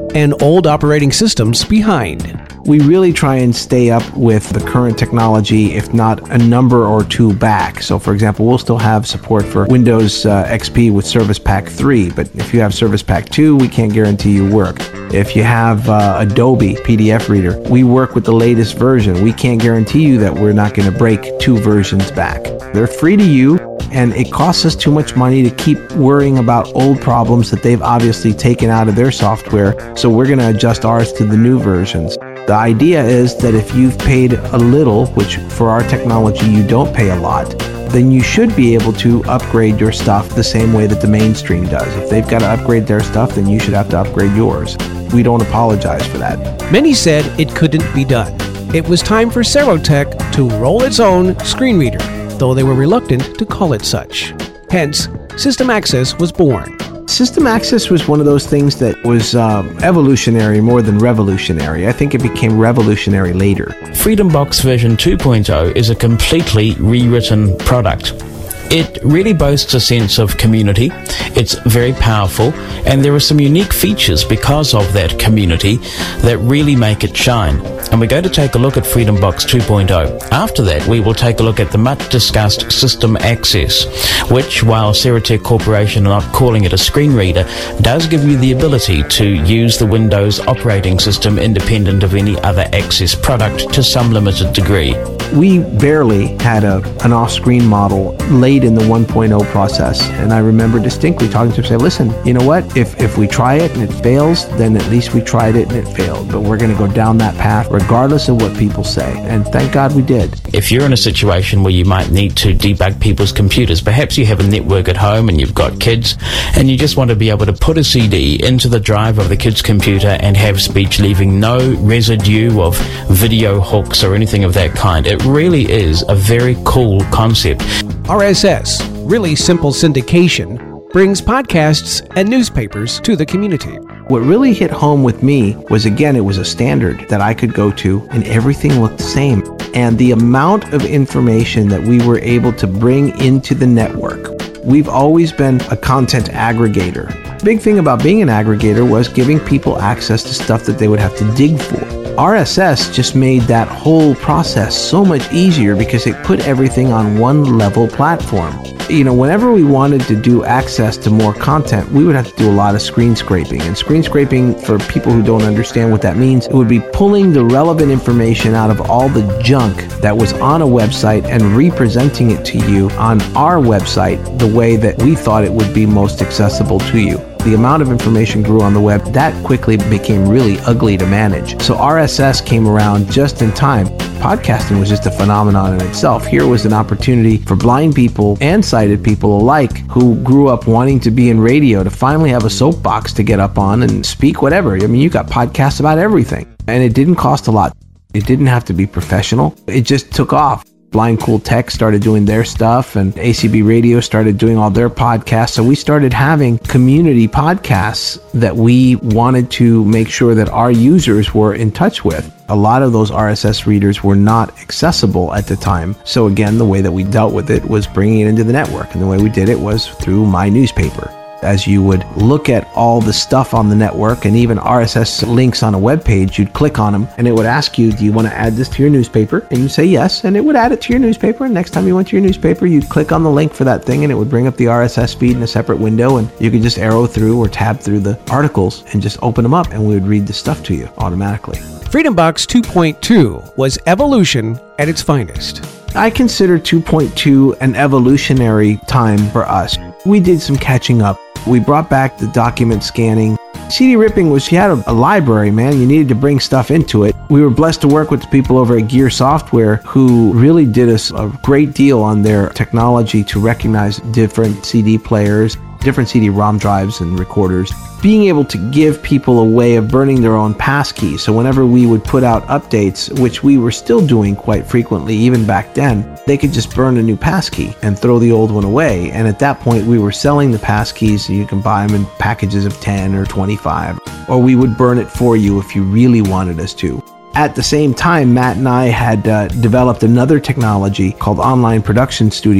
and old operating systems behind. We really try and stay up with the current technology, if not a number or two back. So, for example, we'll still have support for Windows uh, X P with Service Pack three, but if you have Service Pack two, we can't guarantee you work. If you have uh, Adobe P D F Reader, we work with the latest version. We can't guarantee you that we're not going to break two versions back. They're free to you, and it costs us too much money to keep worrying about old problems that they've obviously taken out of their software, so we're going to adjust ours to the new versions. The idea is that if you've paid a little, which for our technology you don't pay a lot, then you should be able to upgrade your stuff the same way that the mainstream does. If they've got to upgrade their stuff, then you should have to upgrade yours. We don't apologize for that. Many said it couldn't be done. It was time for Serotech to roll its own screen reader, though they were reluctant to call it such. Hence, System Access was born. System Access was one of those things that was um, evolutionary more than revolutionary. I think it became revolutionary later. FreedomBox version two point oh is a completely rewritten product. It really boasts a sense of community, it's very powerful, and there are some unique features because of that community that really make it shine. And we're going to take a look at FreedomBox two point oh. After that, we will take a look at the much-discussed System Access, which, while Serotech Corporation are not calling it a screen reader, does give you the ability to use the Windows operating system independent of any other Access product to some limited degree. We barely had a, an off-screen model late in the one point oh process, and I remember distinctly talking to him, say, listen, you know what, if if we try it and it fails, then at least we tried it and it failed, but we're going to go down that path regardless of what people say, and thank God we did. If you're in a situation where you might need to debug people's computers, perhaps you have a network at home and you've got kids, and you just want to be able to put a C D into the drive of the kid's computer and have speech leaving no residue of video hooks or anything of that kind. It really is a very cool concept. R S S, really simple syndication, brings podcasts and newspapers to the community. What really hit home with me was, again, it was a standard that I could go to and everything looked the same. And the amount of information that we were able to bring into the network. We've always been a content aggregator. The big thing about being an aggregator was giving people access to stuff that they would have to dig for. R S S just made that whole process so much easier because it put everything on one level platform. You know, whenever we wanted to do access to more content, we would have to do a lot of screen scraping. And screen scraping, for people who don't understand what that means, it would be pulling the relevant information out of all the junk that was on a website and representing it to you on our website the way that we thought it would be most accessible to you. The amount of information grew on the web, that quickly became really ugly to manage. So R S S came around just in time. Podcasting was just a phenomenon in itself. Here was an opportunity for blind people and sighted people alike who grew up wanting to be in radio to finally have a soapbox to get up on and speak whatever. I mean, you got podcasts about everything. And it didn't cost a lot. It didn't have to be professional. It just took off. Blind Cool Tech started doing their stuff, and A C B Radio started doing all their podcasts. So we started having community podcasts that we wanted to make sure that our users were in touch with. A lot of those R S S readers were not accessible at the time. So again, the way that we dealt with it was bringing it into the network. And the way we did it was through My Newspaper. As you would look at all the stuff on the network and even R S S links on a web page, you'd click on them and it would ask you, do you want to add this to your newspaper? And you say yes, and it would add it to your newspaper. And next time you went to your newspaper, you'd click on the link for that thing and it would bring up the R S S feed in a separate window, and you could just arrow through or tab through the articles and just open them up and we would read the stuff to you automatically. FreedomBox two point two was evolution at its finest. I consider two point two an evolutionary time for us. We did some catching up. We brought back the document scanning. C D ripping was, you had a, a library, man. You needed to bring stuff into it. We were blessed to work with the people over at Gear Software who really did us a great deal on their technology to recognize different C D players, different C D ROM drives and recorders. Being able to give people a way of burning their own passkeys. So whenever we would put out updates, which we were still doing quite frequently even back then, they could just burn a new passkey and throw the old one away. And at that point, we were selling the passkeys, so you can buy them in packages of ten or twenty-five. Or we would burn it for you if you really wanted us to. At the same time, Matt and I had uh, developed another technology called Online Production Studio.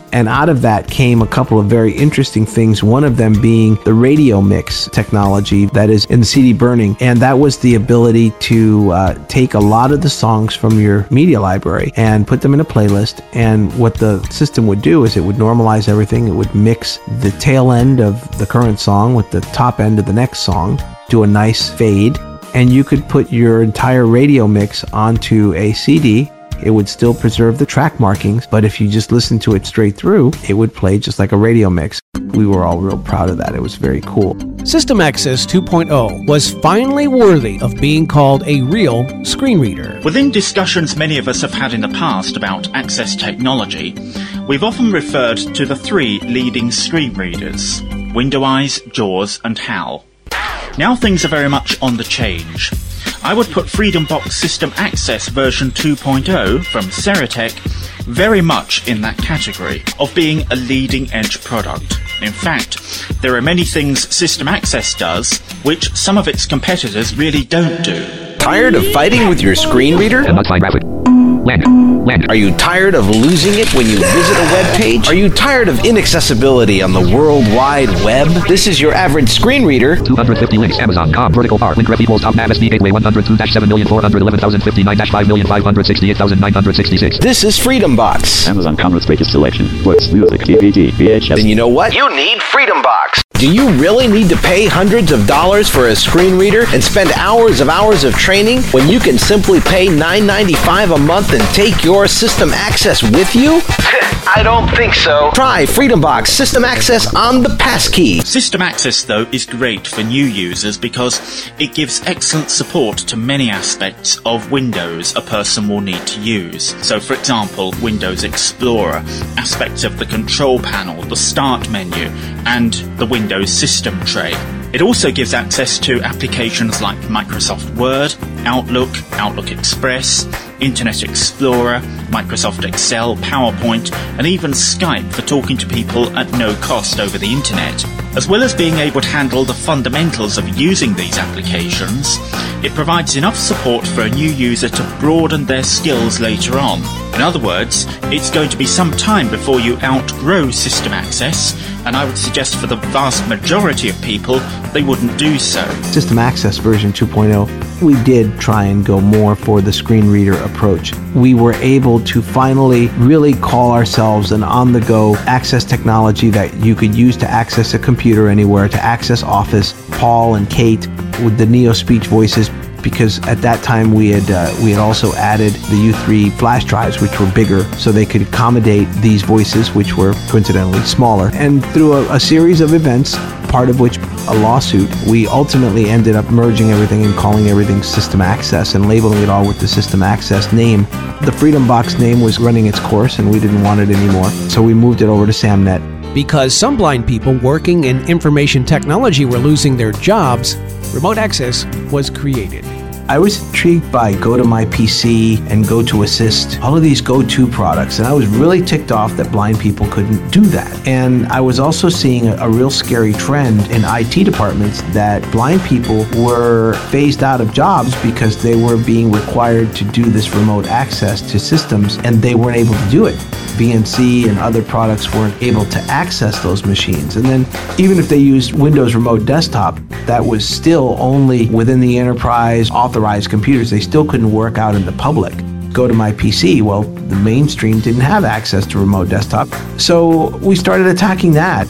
And out of that came a couple of very interesting things, one of them being the radio mix technology that is in the C D burning. And that was the ability to uh, take a lot of the songs from your media library and put them in a playlist. And what the system would do is it would normalize everything. It would mix the tail end of the current song with the top end of the next song, do a nice fade, and you could put your entire radio mix onto a C D. It would still preserve the track markings, but if you just listened to it straight through, it would play just like a radio mix. We were all real proud of that. It was very cool. System Access two point oh was finally worthy of being called a real screen reader. Within discussions many of us have had in the past about access technology, we've often referred to the three leading screen readers: Windowise, JAWS, and HAL. Now things are very much on the change. I would put FreedomBox System Access version two point oh from Ceratec very much in that category of being a leading-edge product. In fact, there are many things System Access does which some of its competitors really don't do. Tired of fighting with your screen reader? Cannot find graphic. Land. Land. Are you tired of losing it when you visit a web page? Are you tired of inaccessibility on the World Wide Web? This is your average screen reader. two hundred fifty links. Amazon dot com. Vertical bar. Link ref equals top nav S D gateway one hundred two dash seven million four hundred eleven thousand fifty-nine dash five million five hundred sixty-eight thousand nine hundred sixty-six. This is FreedomBox. Amazon dot com restricted selection. Books, music, D V D, V H S. Then you know what? You need FreedomBox. Do you really need to pay hundreds of dollars for a screen reader and spend hours of hours of training when you can simply pay nine ninety-five a month and take your System Access with you? I don't think so. Try FreedomBox System Access on the Passkey. System Access, though, is great for new users because it gives excellent support to many aspects of Windows a person will need to use. So, for example, Windows Explorer, aspects of the control panel, the start menu, and the Windows system tray. It also gives access to applications like Microsoft Word, Outlook, Outlook Express, Internet Explorer, Microsoft Excel, PowerPoint, and even Skype for talking to people at no cost over the internet. As well as being able to handle the fundamentals of using these applications, it provides enough support for a new user to broaden their skills later on. In other words, it's going to be some time before you outgrow System Access, and I would suggest for the vast majority of people, they wouldn't do so. System Access version two point oh, we did try and go more for the screen reader approach. We were able to finally really call ourselves an on-the-go access technology that you could use to access a computer anywhere, to access Office. Paul and Kate with the Neo Speech voices, because at that time we had uh, we had also added the U three flash drives, which were bigger, so they could accommodate these voices, which were coincidentally smaller. And through a, a series of events, part of which a lawsuit, we ultimately ended up merging everything and calling everything System Access and labeling it all with the System Access name. The FreedomBox name was running its course and we didn't want it anymore, so we moved it over to SamNet. Because some blind people working in information technology were losing their jobs, Remote Access was created. I was intrigued by GoToMyPC and GoToAssist, all of these go-to products, and I was really ticked off that blind people couldn't do that. And I was also seeing a, a real scary trend in I T departments that blind people were phased out of jobs because they were being required to do this remote access to systems, and they weren't able to do it. V N C and other products weren't able to access those machines. And then even if they used Windows Remote Desktop, that was still only within the enterprise authorized computers. They still couldn't work out in the public. GoToMyPC, well, the mainstream didn't have access to Remote Desktop. So we started attacking that.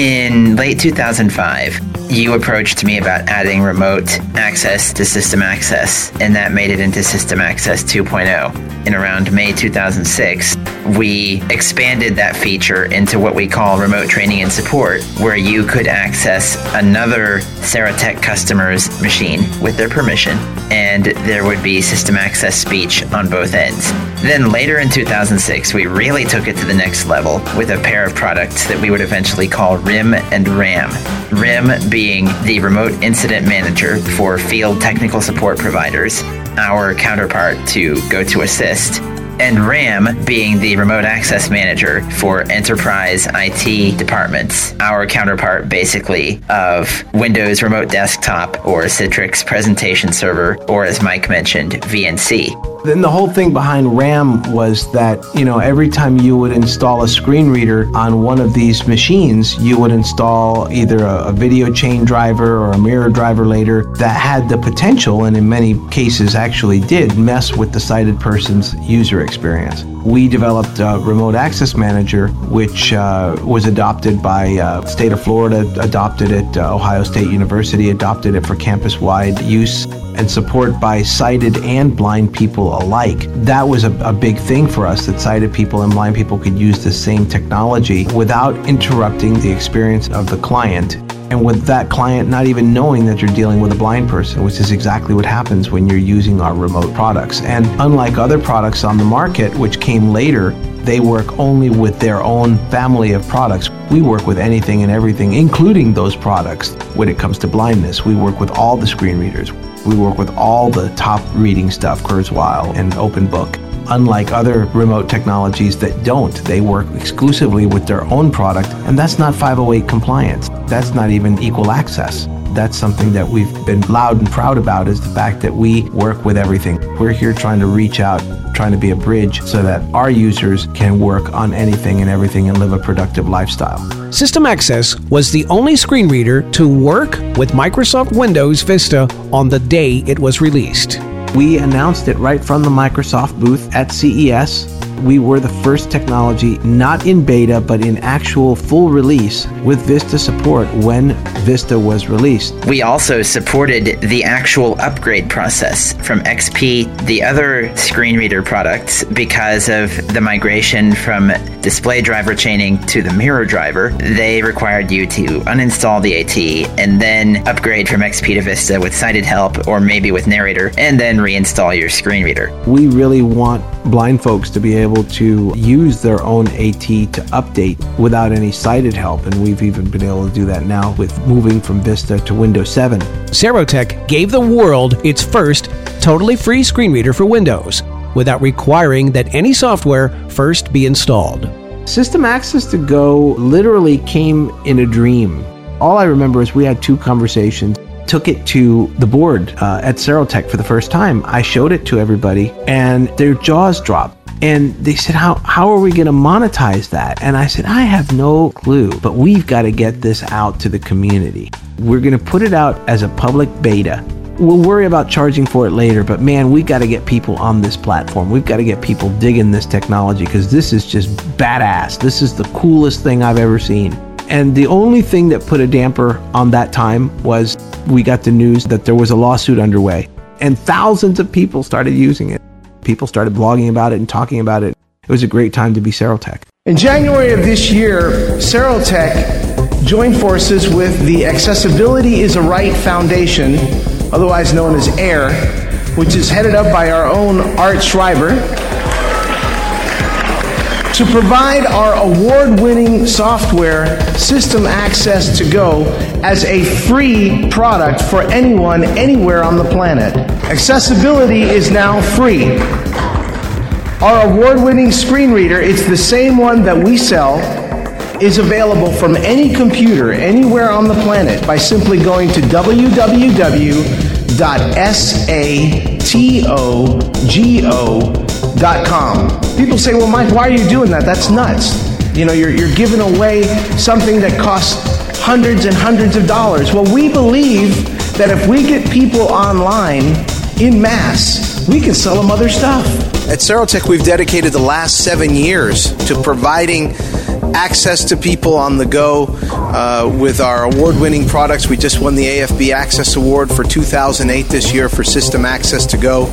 In late two thousand five, you approached me about adding remote access to System Access, and that made it into System Access two point oh. In around May two thousand six, we expanded that feature into what we call Remote Training and Support, where you could access another Ceratec customer's machine with their permission, and there would be System Access speech on both ends. Then later in two thousand six, we really took it to the next level with a pair of products that we would eventually call R I M and RAM. R I M being the Remote Incident Manager for field technical support providers, our counterpart to GoToAssist, and RAM being the Remote Access Manager for enterprise I T departments, our counterpart basically of Windows Remote Desktop or Citrix Presentation Server, or as Mike mentioned, V N C. Then the whole thing behind RAM was that, you know, every time you would install a screen reader on one of these machines, you would install either a, a video chain driver or a mirror driver later that had the potential, and in many cases actually did, mess with the sighted person's user experience. We developed a Remote Access Manager, which uh, was adopted by uh, state of Florida, adopted it, uh, Ohio State University adopted it for campus-wide use and support by sighted and blind people alike. That was a, a big thing for us, that sighted people and blind people could use the same technology without interrupting the experience of the client, and with that client not even knowing that you're dealing with a blind person, which is exactly what happens when you're using our remote products. And unlike other products on the market, which came later, they work only with their own family of products. We work with anything and everything, including those products. When it comes to blindness, we work with all the screen readers. We work with all the top reading stuff, Kurzweil and OpenBook. Unlike other remote technologies that don't, they work exclusively with their own product, and that's not five oh eight compliant. That's not even equal access. That's something that we've been loud and proud about, is the fact that we work with everything. We're here trying to reach out, trying to be a bridge so that our users can work on anything and everything and live a productive lifestyle. System Access was the only screen reader to work with Microsoft Windows Vista on the day it was released. We announced it right from the Microsoft booth at C E S. We were the first technology, not in beta, but in actual full release with Vista support when Vista was released. We also supported the actual upgrade process from X P, the other screen reader products, because of the migration from display driver chaining to the mirror driver. They required you to uninstall the AT and then upgrade from X P to Vista with sighted help or maybe with narrator, and then reinstall your screen reader. We really want blind folks to be able to use their own AT to update without any sighted help, and we've even been able to do that now with moving from Vista to Windows seven. Serotech gave the world its first totally free screen reader for Windows without requiring that any software first be installed. System Access to Go literally came in a dream. All I remember is we had two conversations. Took it to the board uh, at Serotech for the first time. I showed it to everybody and their jaws dropped. And they said, how, how are we going to monetize that? And I said, I have no clue, but we've got to get this out to the community. We're going to put it out as a public beta. We'll worry about charging for it later, but man, we got to get people on this platform. We've got to get people digging this technology because this is just badass. This is the coolest thing I've ever seen. And the only thing that put a damper on that time was we got the news that there was a lawsuit underway, and thousands of people started using it. People started blogging about it and talking about it. It was a great time to be Serotech. In January of this year, Serotech joined forces with the Accessibility is a Right Foundation, otherwise known as AIR, which is headed up by our own Art Schreiber, to provide our award-winning software, System Access to Go, as a free product for anyone, anywhere on the planet. Accessibility is now free. Our award-winning screen reader, it's the same one that we sell, is available from any computer, anywhere on the planet, by simply going to w w w dot satogo dot com. People say, well, Mike, why are you doing that? That's nuts. You know, you're, you're giving away something that costs hundreds and hundreds of dollars. Well, we believe that if we get people online in mass, we can sell them other stuff. At Serotech, we've dedicated the last seven years to providing access to people on the go uh, with our award-winning products. We just won the A F B Access Award for two thousand eight this year for System Access to Go.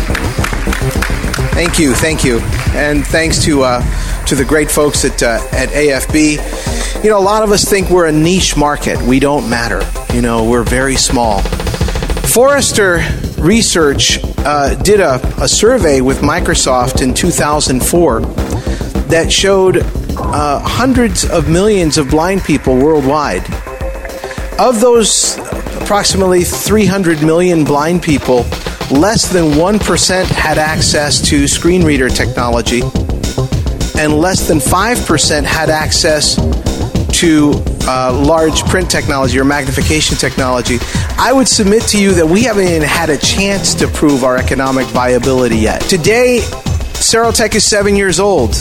Thank you, thank you. And thanks to uh, to the great folks at uh, at A F B. You know, a lot of us think we're a niche market. We don't matter. You know, we're very small. Forrester Research uh, did a, a survey with Microsoft in two thousand four that showed uh, hundreds of millions of blind people worldwide. Of those approximately three hundred million blind people, less than one percent had access to screen reader technology, and less than five percent had access to uh, large print technology or magnification technology, I would submit to you that we haven't even had a chance to prove our economic viability yet. Today, Serotech is seven years old.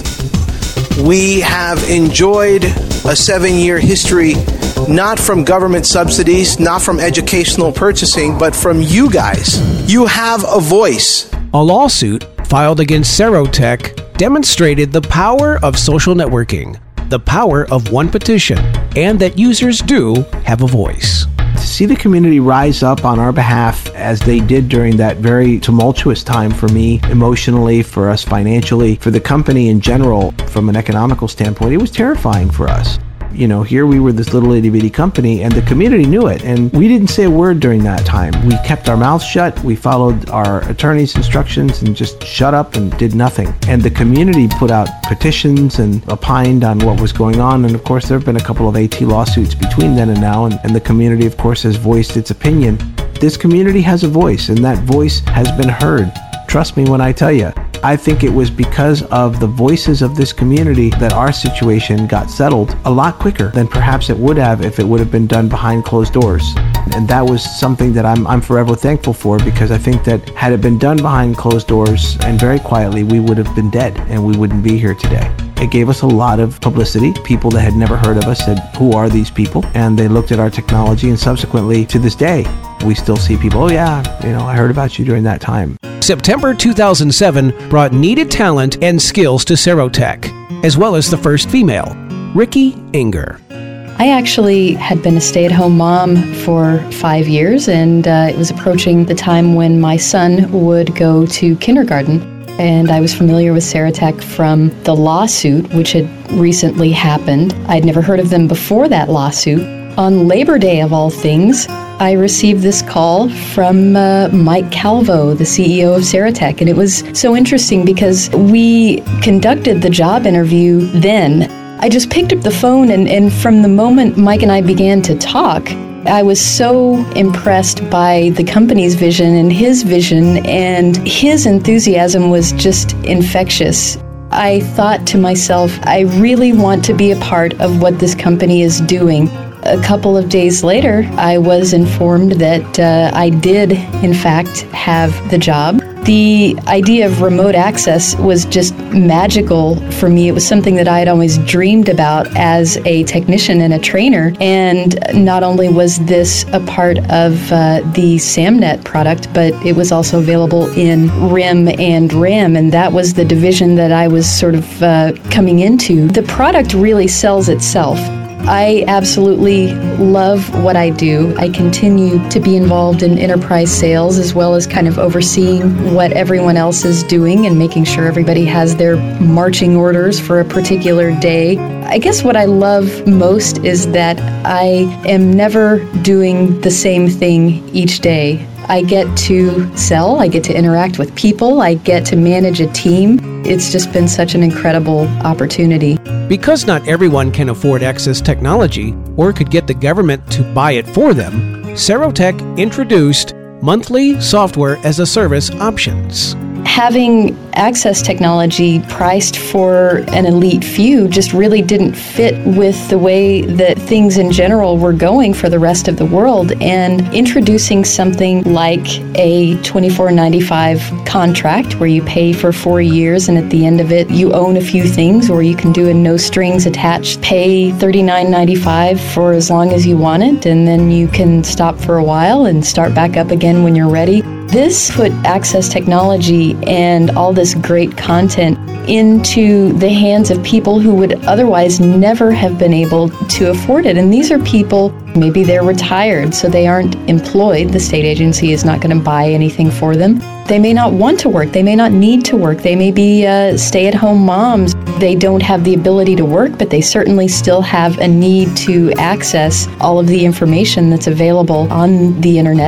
We have enjoyed a seven-year history, not from government subsidies, not from educational purchasing, but from you guys. You have a voice. A lawsuit filed against Serotech demonstrated the power of social networking, the power of one petition, and that users do have a voice. To see the community rise up on our behalf as they did during that very tumultuous time for me emotionally, for us financially, for the company in general, from an economical standpoint, it was terrifying for us. You know, here we were this little itty bitty company and the community knew it, and we didn't say a word during that time. We kept our mouths shut, we followed our attorney's instructions and just shut up and did nothing. And the community put out petitions and opined on what was going on, and of course there have been a couple of AT lawsuits between then and now, and, and the community of course has voiced its opinion. This community has a voice, and that voice has been heard. Trust me when I tell you. I think it was because of the voices of this community that our situation got settled a lot quicker than perhaps it would have if it would have been done behind closed doors. And that was something that I'm, I'm forever thankful for, because I think that had it been done behind closed doors and very quietly, we would have been dead and we wouldn't be here today. It gave us a lot of publicity. People that had never heard of us said, who are these people? And they looked at our technology, and subsequently to this day, we still see people, oh yeah, you know, I heard about you during that time. September two thousand seven brought needed talent and skills to Serotech, as well as the first female, Ricky Inger. I actually had been a stay-at-home mom for five years, and uh, it was approaching the time when my son would go to kindergarten. And I was familiar with Serotech from the lawsuit, which had recently happened. I'd never heard of them before that lawsuit. On Labor Day, of all things, I received this call from uh, Mike Calvo, the C E O of Serotech. And it was so interesting because we conducted the job interview then. I just picked up the phone, and, and from the moment Mike and I began to talk, I was so impressed by the company's vision and his vision, and his enthusiasm was just infectious. I thought to myself, I really want to be a part of what this company is doing. A couple of days later, I was informed that uh, I did, in fact, have the job. The idea of remote access was just magical for me. It was something that I had always dreamed about as a technician and a trainer. And not only was this a part of uh, the SAMnet product, but it was also available in R I M and RAM. And that was the division that I was sort of uh, coming into. The product really sells itself. I absolutely love what I do. I continue to be involved in enterprise sales as well as kind of overseeing what everyone else is doing and making sure everybody has their marching orders for a particular day. I guess what I love most is that I am never doing the same thing each day. I get to sell, I get to interact with people, I get to manage a team. It's just been such an incredible opportunity. Because not everyone can afford access technology or could get the government to buy it for them, Serotech introduced monthly software as a service options. Having access technology priced for an elite few just really didn't fit with the way that things in general were going for the rest of the world, and introducing something like a twenty-four ninety-five contract where you pay for four years and at the end of it you own a few things, or you can do a no strings attached, pay thirty-nine ninety-five for as long as you want it, and then you can stop for a while and start back up again when you're ready. This put access technology and all this great content into the hands of people who would otherwise never have been able to afford it. And these are people, maybe they're retired, so they aren't employed. The state agency is not going to buy anything for them. They may not want to work. They may not need to work. They may be uh, stay-at-home moms. They don't have the ability to work, but they certainly still have a need to access all of the information that's available on the internet.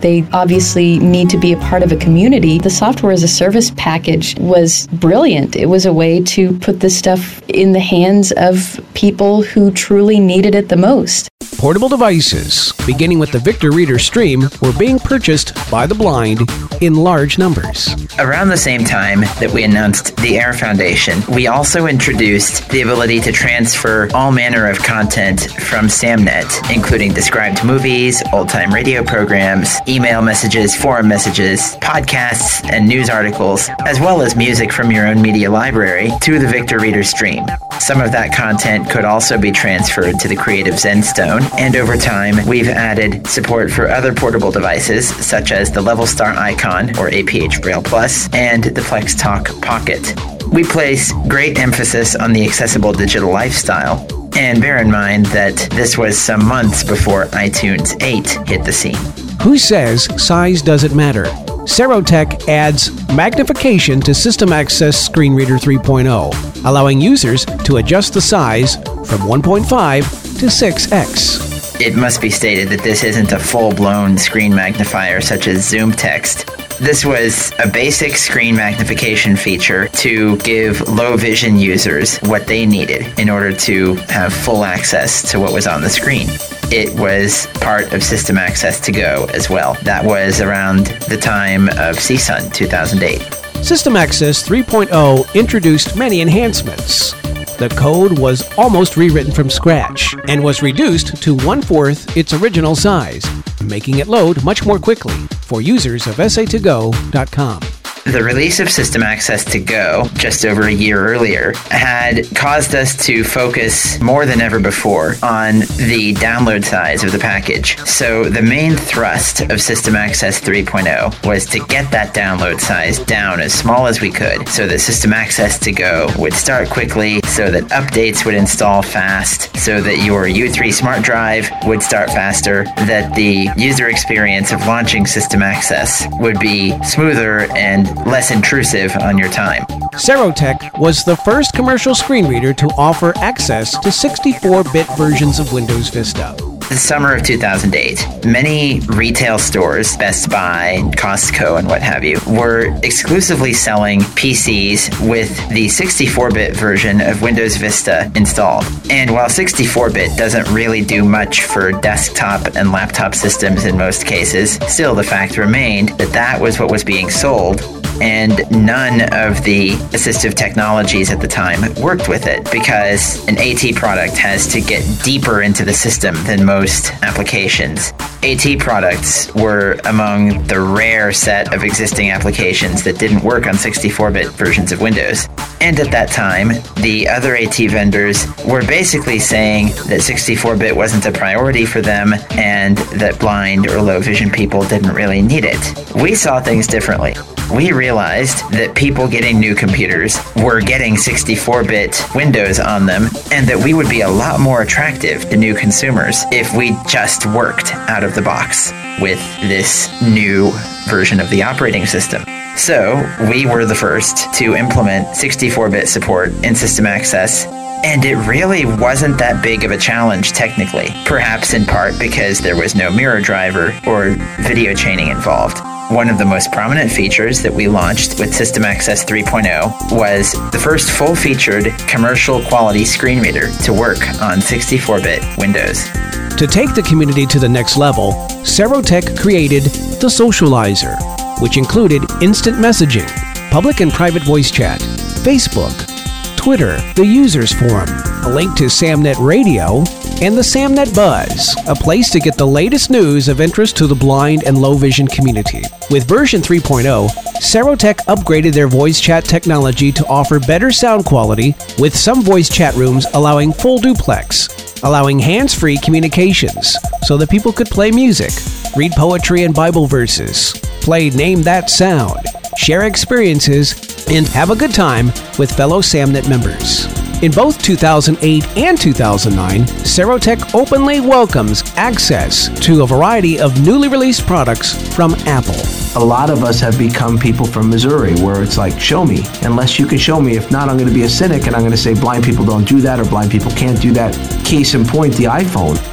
They obviously need to be a part of a community. The software as a service package was brilliant. It was a way to put this stuff in the hands of people who truly needed it the most. Portable devices, beginning with the Victor Reader Stream, were being purchased by the blind in large numbers. Around the same time that we announced the Air Foundation, we also introduced the ability to transfer all manner of content from SamNet, including described movies, old-time radio programs, email messages, forum messages, podcasts, and news articles, as well as music from your own media library, to the Victor Reader Stream. Some of that content could also be transferred to the Creative ZenStone, and over time, we've added support for other portable devices, such as the Levelstar Icon, or A P H Braille Plus, and the FlexTalk Pocket. We place great emphasis on the accessible digital lifestyle, and bear in mind that this was some months before iTunes eight hit the scene. Who says size doesn't matter? Serotech adds magnification to System Access Screen Reader three point oh, allowing users to adjust the size from one point five to six x. It must be stated that this isn't a full-blown screen magnifier such as Zoom Text. This was a basic screen magnification feature to give low vision users what they needed in order to have full access to what was on the screen. It was part of System Access to Go as well. That was around the time of C S U N two thousand eight. System Access three point oh introduced many enhancements. The code was almost rewritten from scratch and was reduced to one-fourth its original size, making it load much more quickly for users of S A to go dot com. The release of System Access to Go, just over a year earlier, had caused us to focus more than ever before on the download size of the package. So the main thrust of System Access three point oh was to get that download size down as small as we could, so that System Access to Go would start quickly, so that updates would install fast, so that your U three smart drive would start faster, that the user experience of launching System Access would be smoother and less intrusive on your time. Serotech was the first commercial screen reader to offer access to sixty-four bit versions of Windows Vista. The summer of two thousand eight, many retail stores, Best Buy, Costco, and what have you, were exclusively selling P Cs with the sixty-four bit version of Windows Vista installed. And while sixty-four bit doesn't really do much for desktop and laptop systems in most cases, still the fact remained that that was what was being sold, and none of the assistive technologies at the time worked with it, because an AT product has to get deeper into the system than most applications. AT products were among the rare set of existing applications that didn't work on sixty-four bit versions of Windows. And at that time, the other AT vendors were basically saying that sixty-four bit wasn't a priority for them and that blind or low vision people didn't really need it. We saw things differently. We realized that people getting new computers were getting sixty-four bit Windows on them, and that we would be a lot more attractive to new consumers if we just worked out of the box with this new version of the operating system. So we were the first to implement sixty-four bit support in System Access, and it really wasn't that big of a challenge technically, perhaps in part because there was no mirror driver or video chaining involved. One of the most prominent features that we launched with System Access three point oh was the first full-featured commercial quality screen reader to work on sixty-four bit Windows. To take the community to the next level, Serotech created the Socializer, which included instant messaging, public and private voice chat, Facebook, Twitter, the Users Forum, a link to SamNet Radio, and the SamNet Buzz, a place to get the latest news of interest to the blind and low vision community. With version three point oh, Serotech upgraded their voice chat technology to offer better sound quality, with some voice chat rooms allowing full duplex, allowing hands-free communications so that people could play music, read poetry and Bible verses, play Name That Sound, share experiences, and have a good time with fellow SamNet members. In both two thousand eight and two thousand nine, Serotech openly welcomes access to a variety of newly released products from Apple. A lot of us have become people from Missouri where it's like, show me. Unless you can show me, if not, I'm going to be a cynic and I'm going to say blind people don't do that or blind people can't do that. Case in point, the iPhone.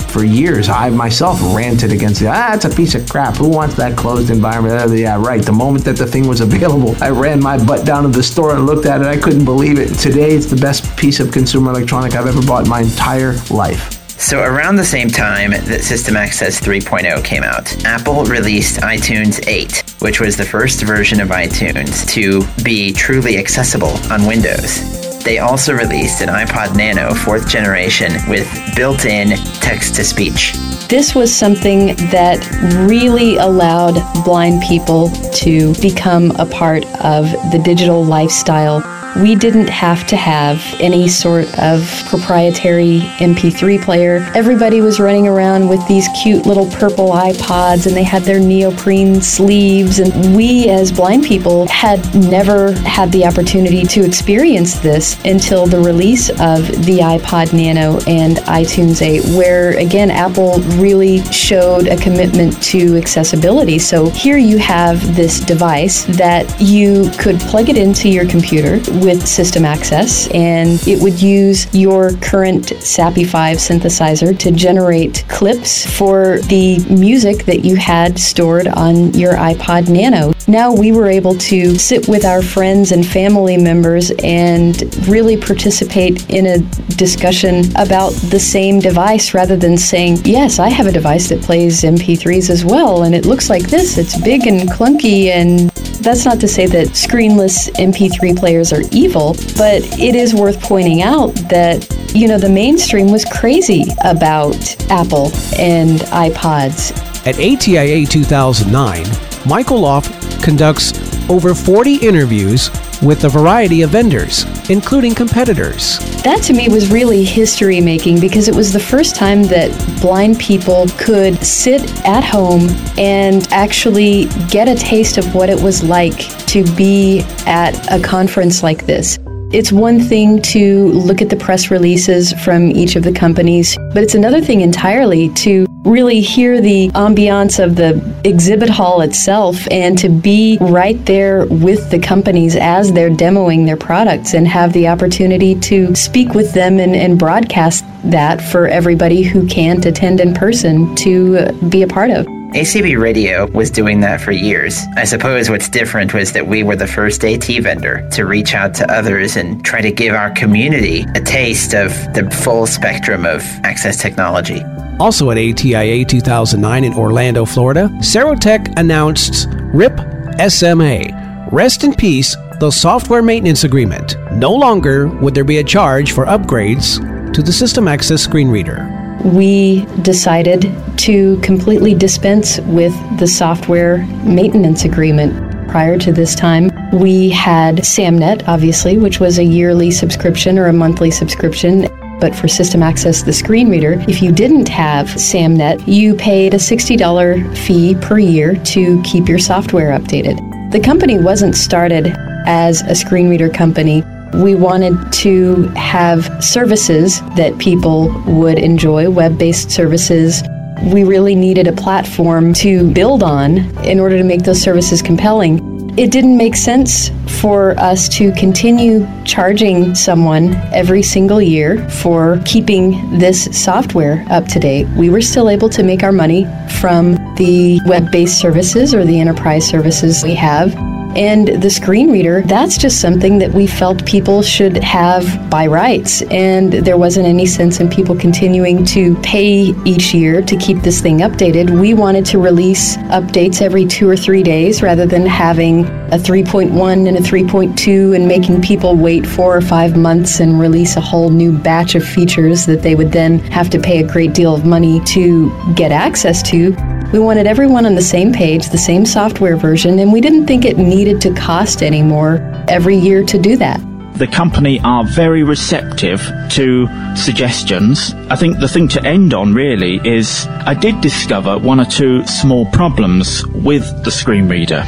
For years, I myself ranted against it. Ah, it's a piece of crap. Who wants that closed environment? Uh, yeah, right. The moment that the thing was available, I ran my butt down to the store and looked at it. I couldn't believe it. Today, it's the best piece of consumer electronic I've ever bought in my entire life. So around the same time that System Access three point oh came out, Apple released iTunes eight, which was the first version of iTunes to be truly accessible on Windows. They also released an iPod Nano fourth generation with built-in text-to-speech. This was something that really allowed blind people to become a part of the digital lifestyle. We didn't have to have any sort of proprietary M P three player. Everybody was running around with these cute little purple iPods, and they had their neoprene sleeves, and we as blind people had never had the opportunity to experience this until the release of the iPod Nano and iTunes eight, where again Apple really showed a commitment to accessibility. So here you have this device that you could plug it into your computer with System Access, and it would use your current S A P I five synthesizer to generate clips for the music that you had stored on your iPod Nano. Now we were able to sit with our friends and family members and really participate in a discussion about the same device rather than saying, yes, I have a device that plays M P threes as well, and it looks like this. It's big and clunky, and that's not to say that screenless M P three players are evil, but it is worth pointing out that, you know, the mainstream was crazy about Apple and iPods. At A T I A two thousand nine, Michael Loff conducts over forty interviews with a variety of vendors, including competitors. That to me was really history making, because it was the first time that blind people could sit at home and actually get a taste of what it was like to be at a conference like this. It's one thing to look at the press releases from each of the companies, but it's another thing entirely to really hear the ambiance of the exhibit hall itself and to be right there with the companies as they're demoing their products and have the opportunity to speak with them and, and broadcast that for everybody who can't attend in person to be a part of. A C B Radio was doing that for years. I suppose what's different was that we were the first AT vendor to reach out to others and try to give our community a taste of the full spectrum of access technology. Also at A T I A two thousand nine in Orlando, Florida, Serotech announced R I P S M A. Rest in peace, the software maintenance agreement. No longer would there be a charge for upgrades to the System Access screen reader. We decided to completely dispense with the software maintenance agreement. Prior to this time, we had SAMnet, obviously, which was a yearly subscription or a monthly subscription. But for System Access, the screen reader, if you didn't have SAMnet, you paid a sixty dollars fee per year to keep your software updated. The company wasn't started as a screen reader company. We wanted to have services that people would enjoy, web-based services. We really needed a platform to build on in order to make those services compelling. It didn't make sense for us to continue charging someone every single year for keeping this software up to date. We were still able to make our money from the web-based services or the enterprise services we have. And the screen reader, that's just something that we felt people should have by rights. And there wasn't any sense in people continuing to pay each year to keep this thing updated. We wanted to release updates every two or three days rather than having a three point one and a three point two and making people wait four or five months and release a whole new batch of features that they would then have to pay a great deal of money to get access to. We wanted everyone on the same page, the same software version, and we didn't think it needed to cost any more every year to do that. The company are very receptive to suggestions. I think the thing to end on really is I did discover one or two small problems with the screen reader.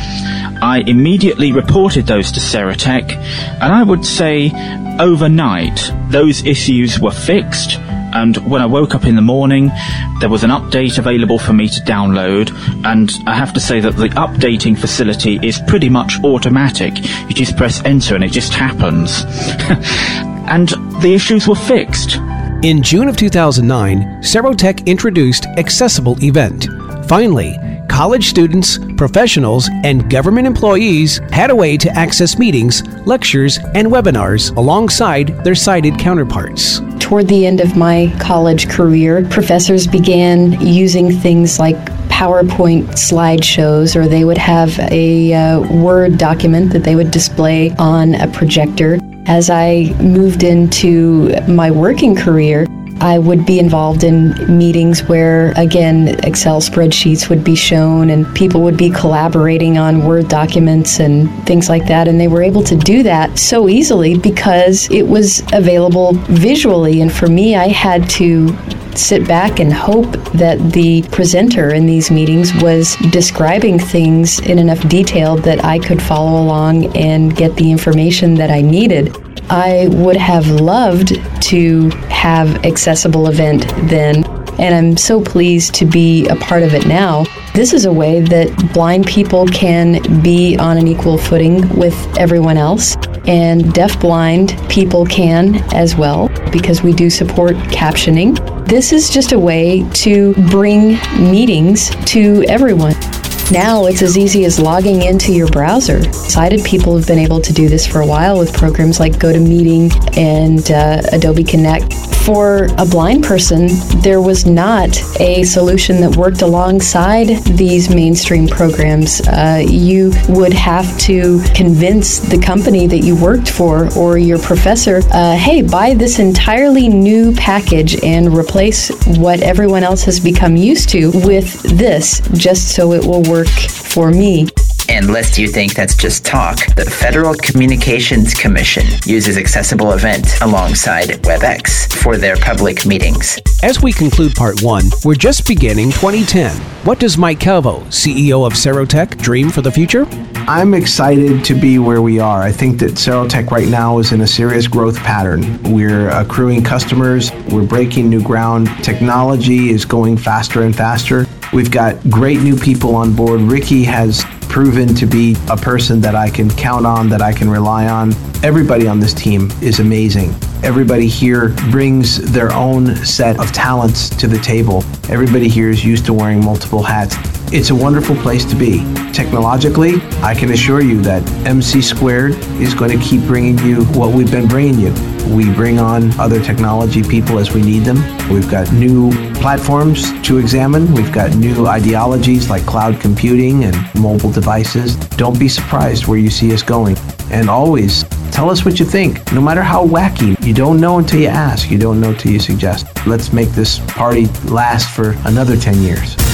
I immediately reported those to Serotech, and I would say overnight those issues were fixed. And when I woke up in the morning, there was an update available for me to download, and I have to say that the updating facility is pretty much automatic. You just press enter and it just happens. And the issues were fixed. In June of two thousand nine, Serotech introduced Accessible Event. Finally, college students, professionals, and government employees had a way to access meetings, lectures, and webinars alongside their sighted counterparts. Toward the end of my college career, professors began using things like PowerPoint slideshows, or they would have a uh, Word document that they would display on a projector. As I moved into my working career, I would be involved in meetings where, again, Excel spreadsheets would be shown and people would be collaborating on Word documents and things like that. And they were able to do that so easily because it was available visually. And for me, I had to sit back and hope that the presenter in these meetings was describing things in enough detail that I could follow along and get the information that I needed. I would have loved to have Accessible Event then, and I'm so pleased to be a part of it now. This is a way that blind people can be on an equal footing with everyone else, and deafblind people can as well, because we do support captioning. This is just a way to bring meetings to everyone. Now it's as easy as logging into your browser. Sighted people have been able to do this for a while with programs like GoToMeeting and uh, Adobe Connect. For a blind person, there was not a solution that worked alongside these mainstream programs. Uh, you would have to convince the company that you worked for or your professor, uh, hey, buy this entirely new package and replace what everyone else has become used to with this, just so it will work for me. And lest you think that's just talk, the Federal Communications Commission uses Accessible Event alongside WebEx for their public meetings. As we conclude part one, we're just beginning twenty ten. What does Mike Calvo, C E O of Serotech, dream for the future? I'm excited to be where we are. I think that Serotech right now is in a serious growth pattern. We're accruing customers, we're breaking new ground, technology is going faster and faster. We've got great new people on board. Ricky has proven to be a person that I can count on, that I can rely on. Everybody on this team is amazing. Everybody here brings their own set of talents to the table. Everybody here is used to wearing multiple hats. It's a wonderful place to be. Technologically, I can assure you that M C Squared is going to keep bringing you what we've been bringing you. We bring on other technology people as we need them. We've got new platforms to examine. We've got new ideologies like cloud computing and mobile devices. Don't be surprised where you see us going. And always tell us what you think. No matter how wacky, you don't know until you ask. You don't know until you suggest. Let's make this party last for another ten years.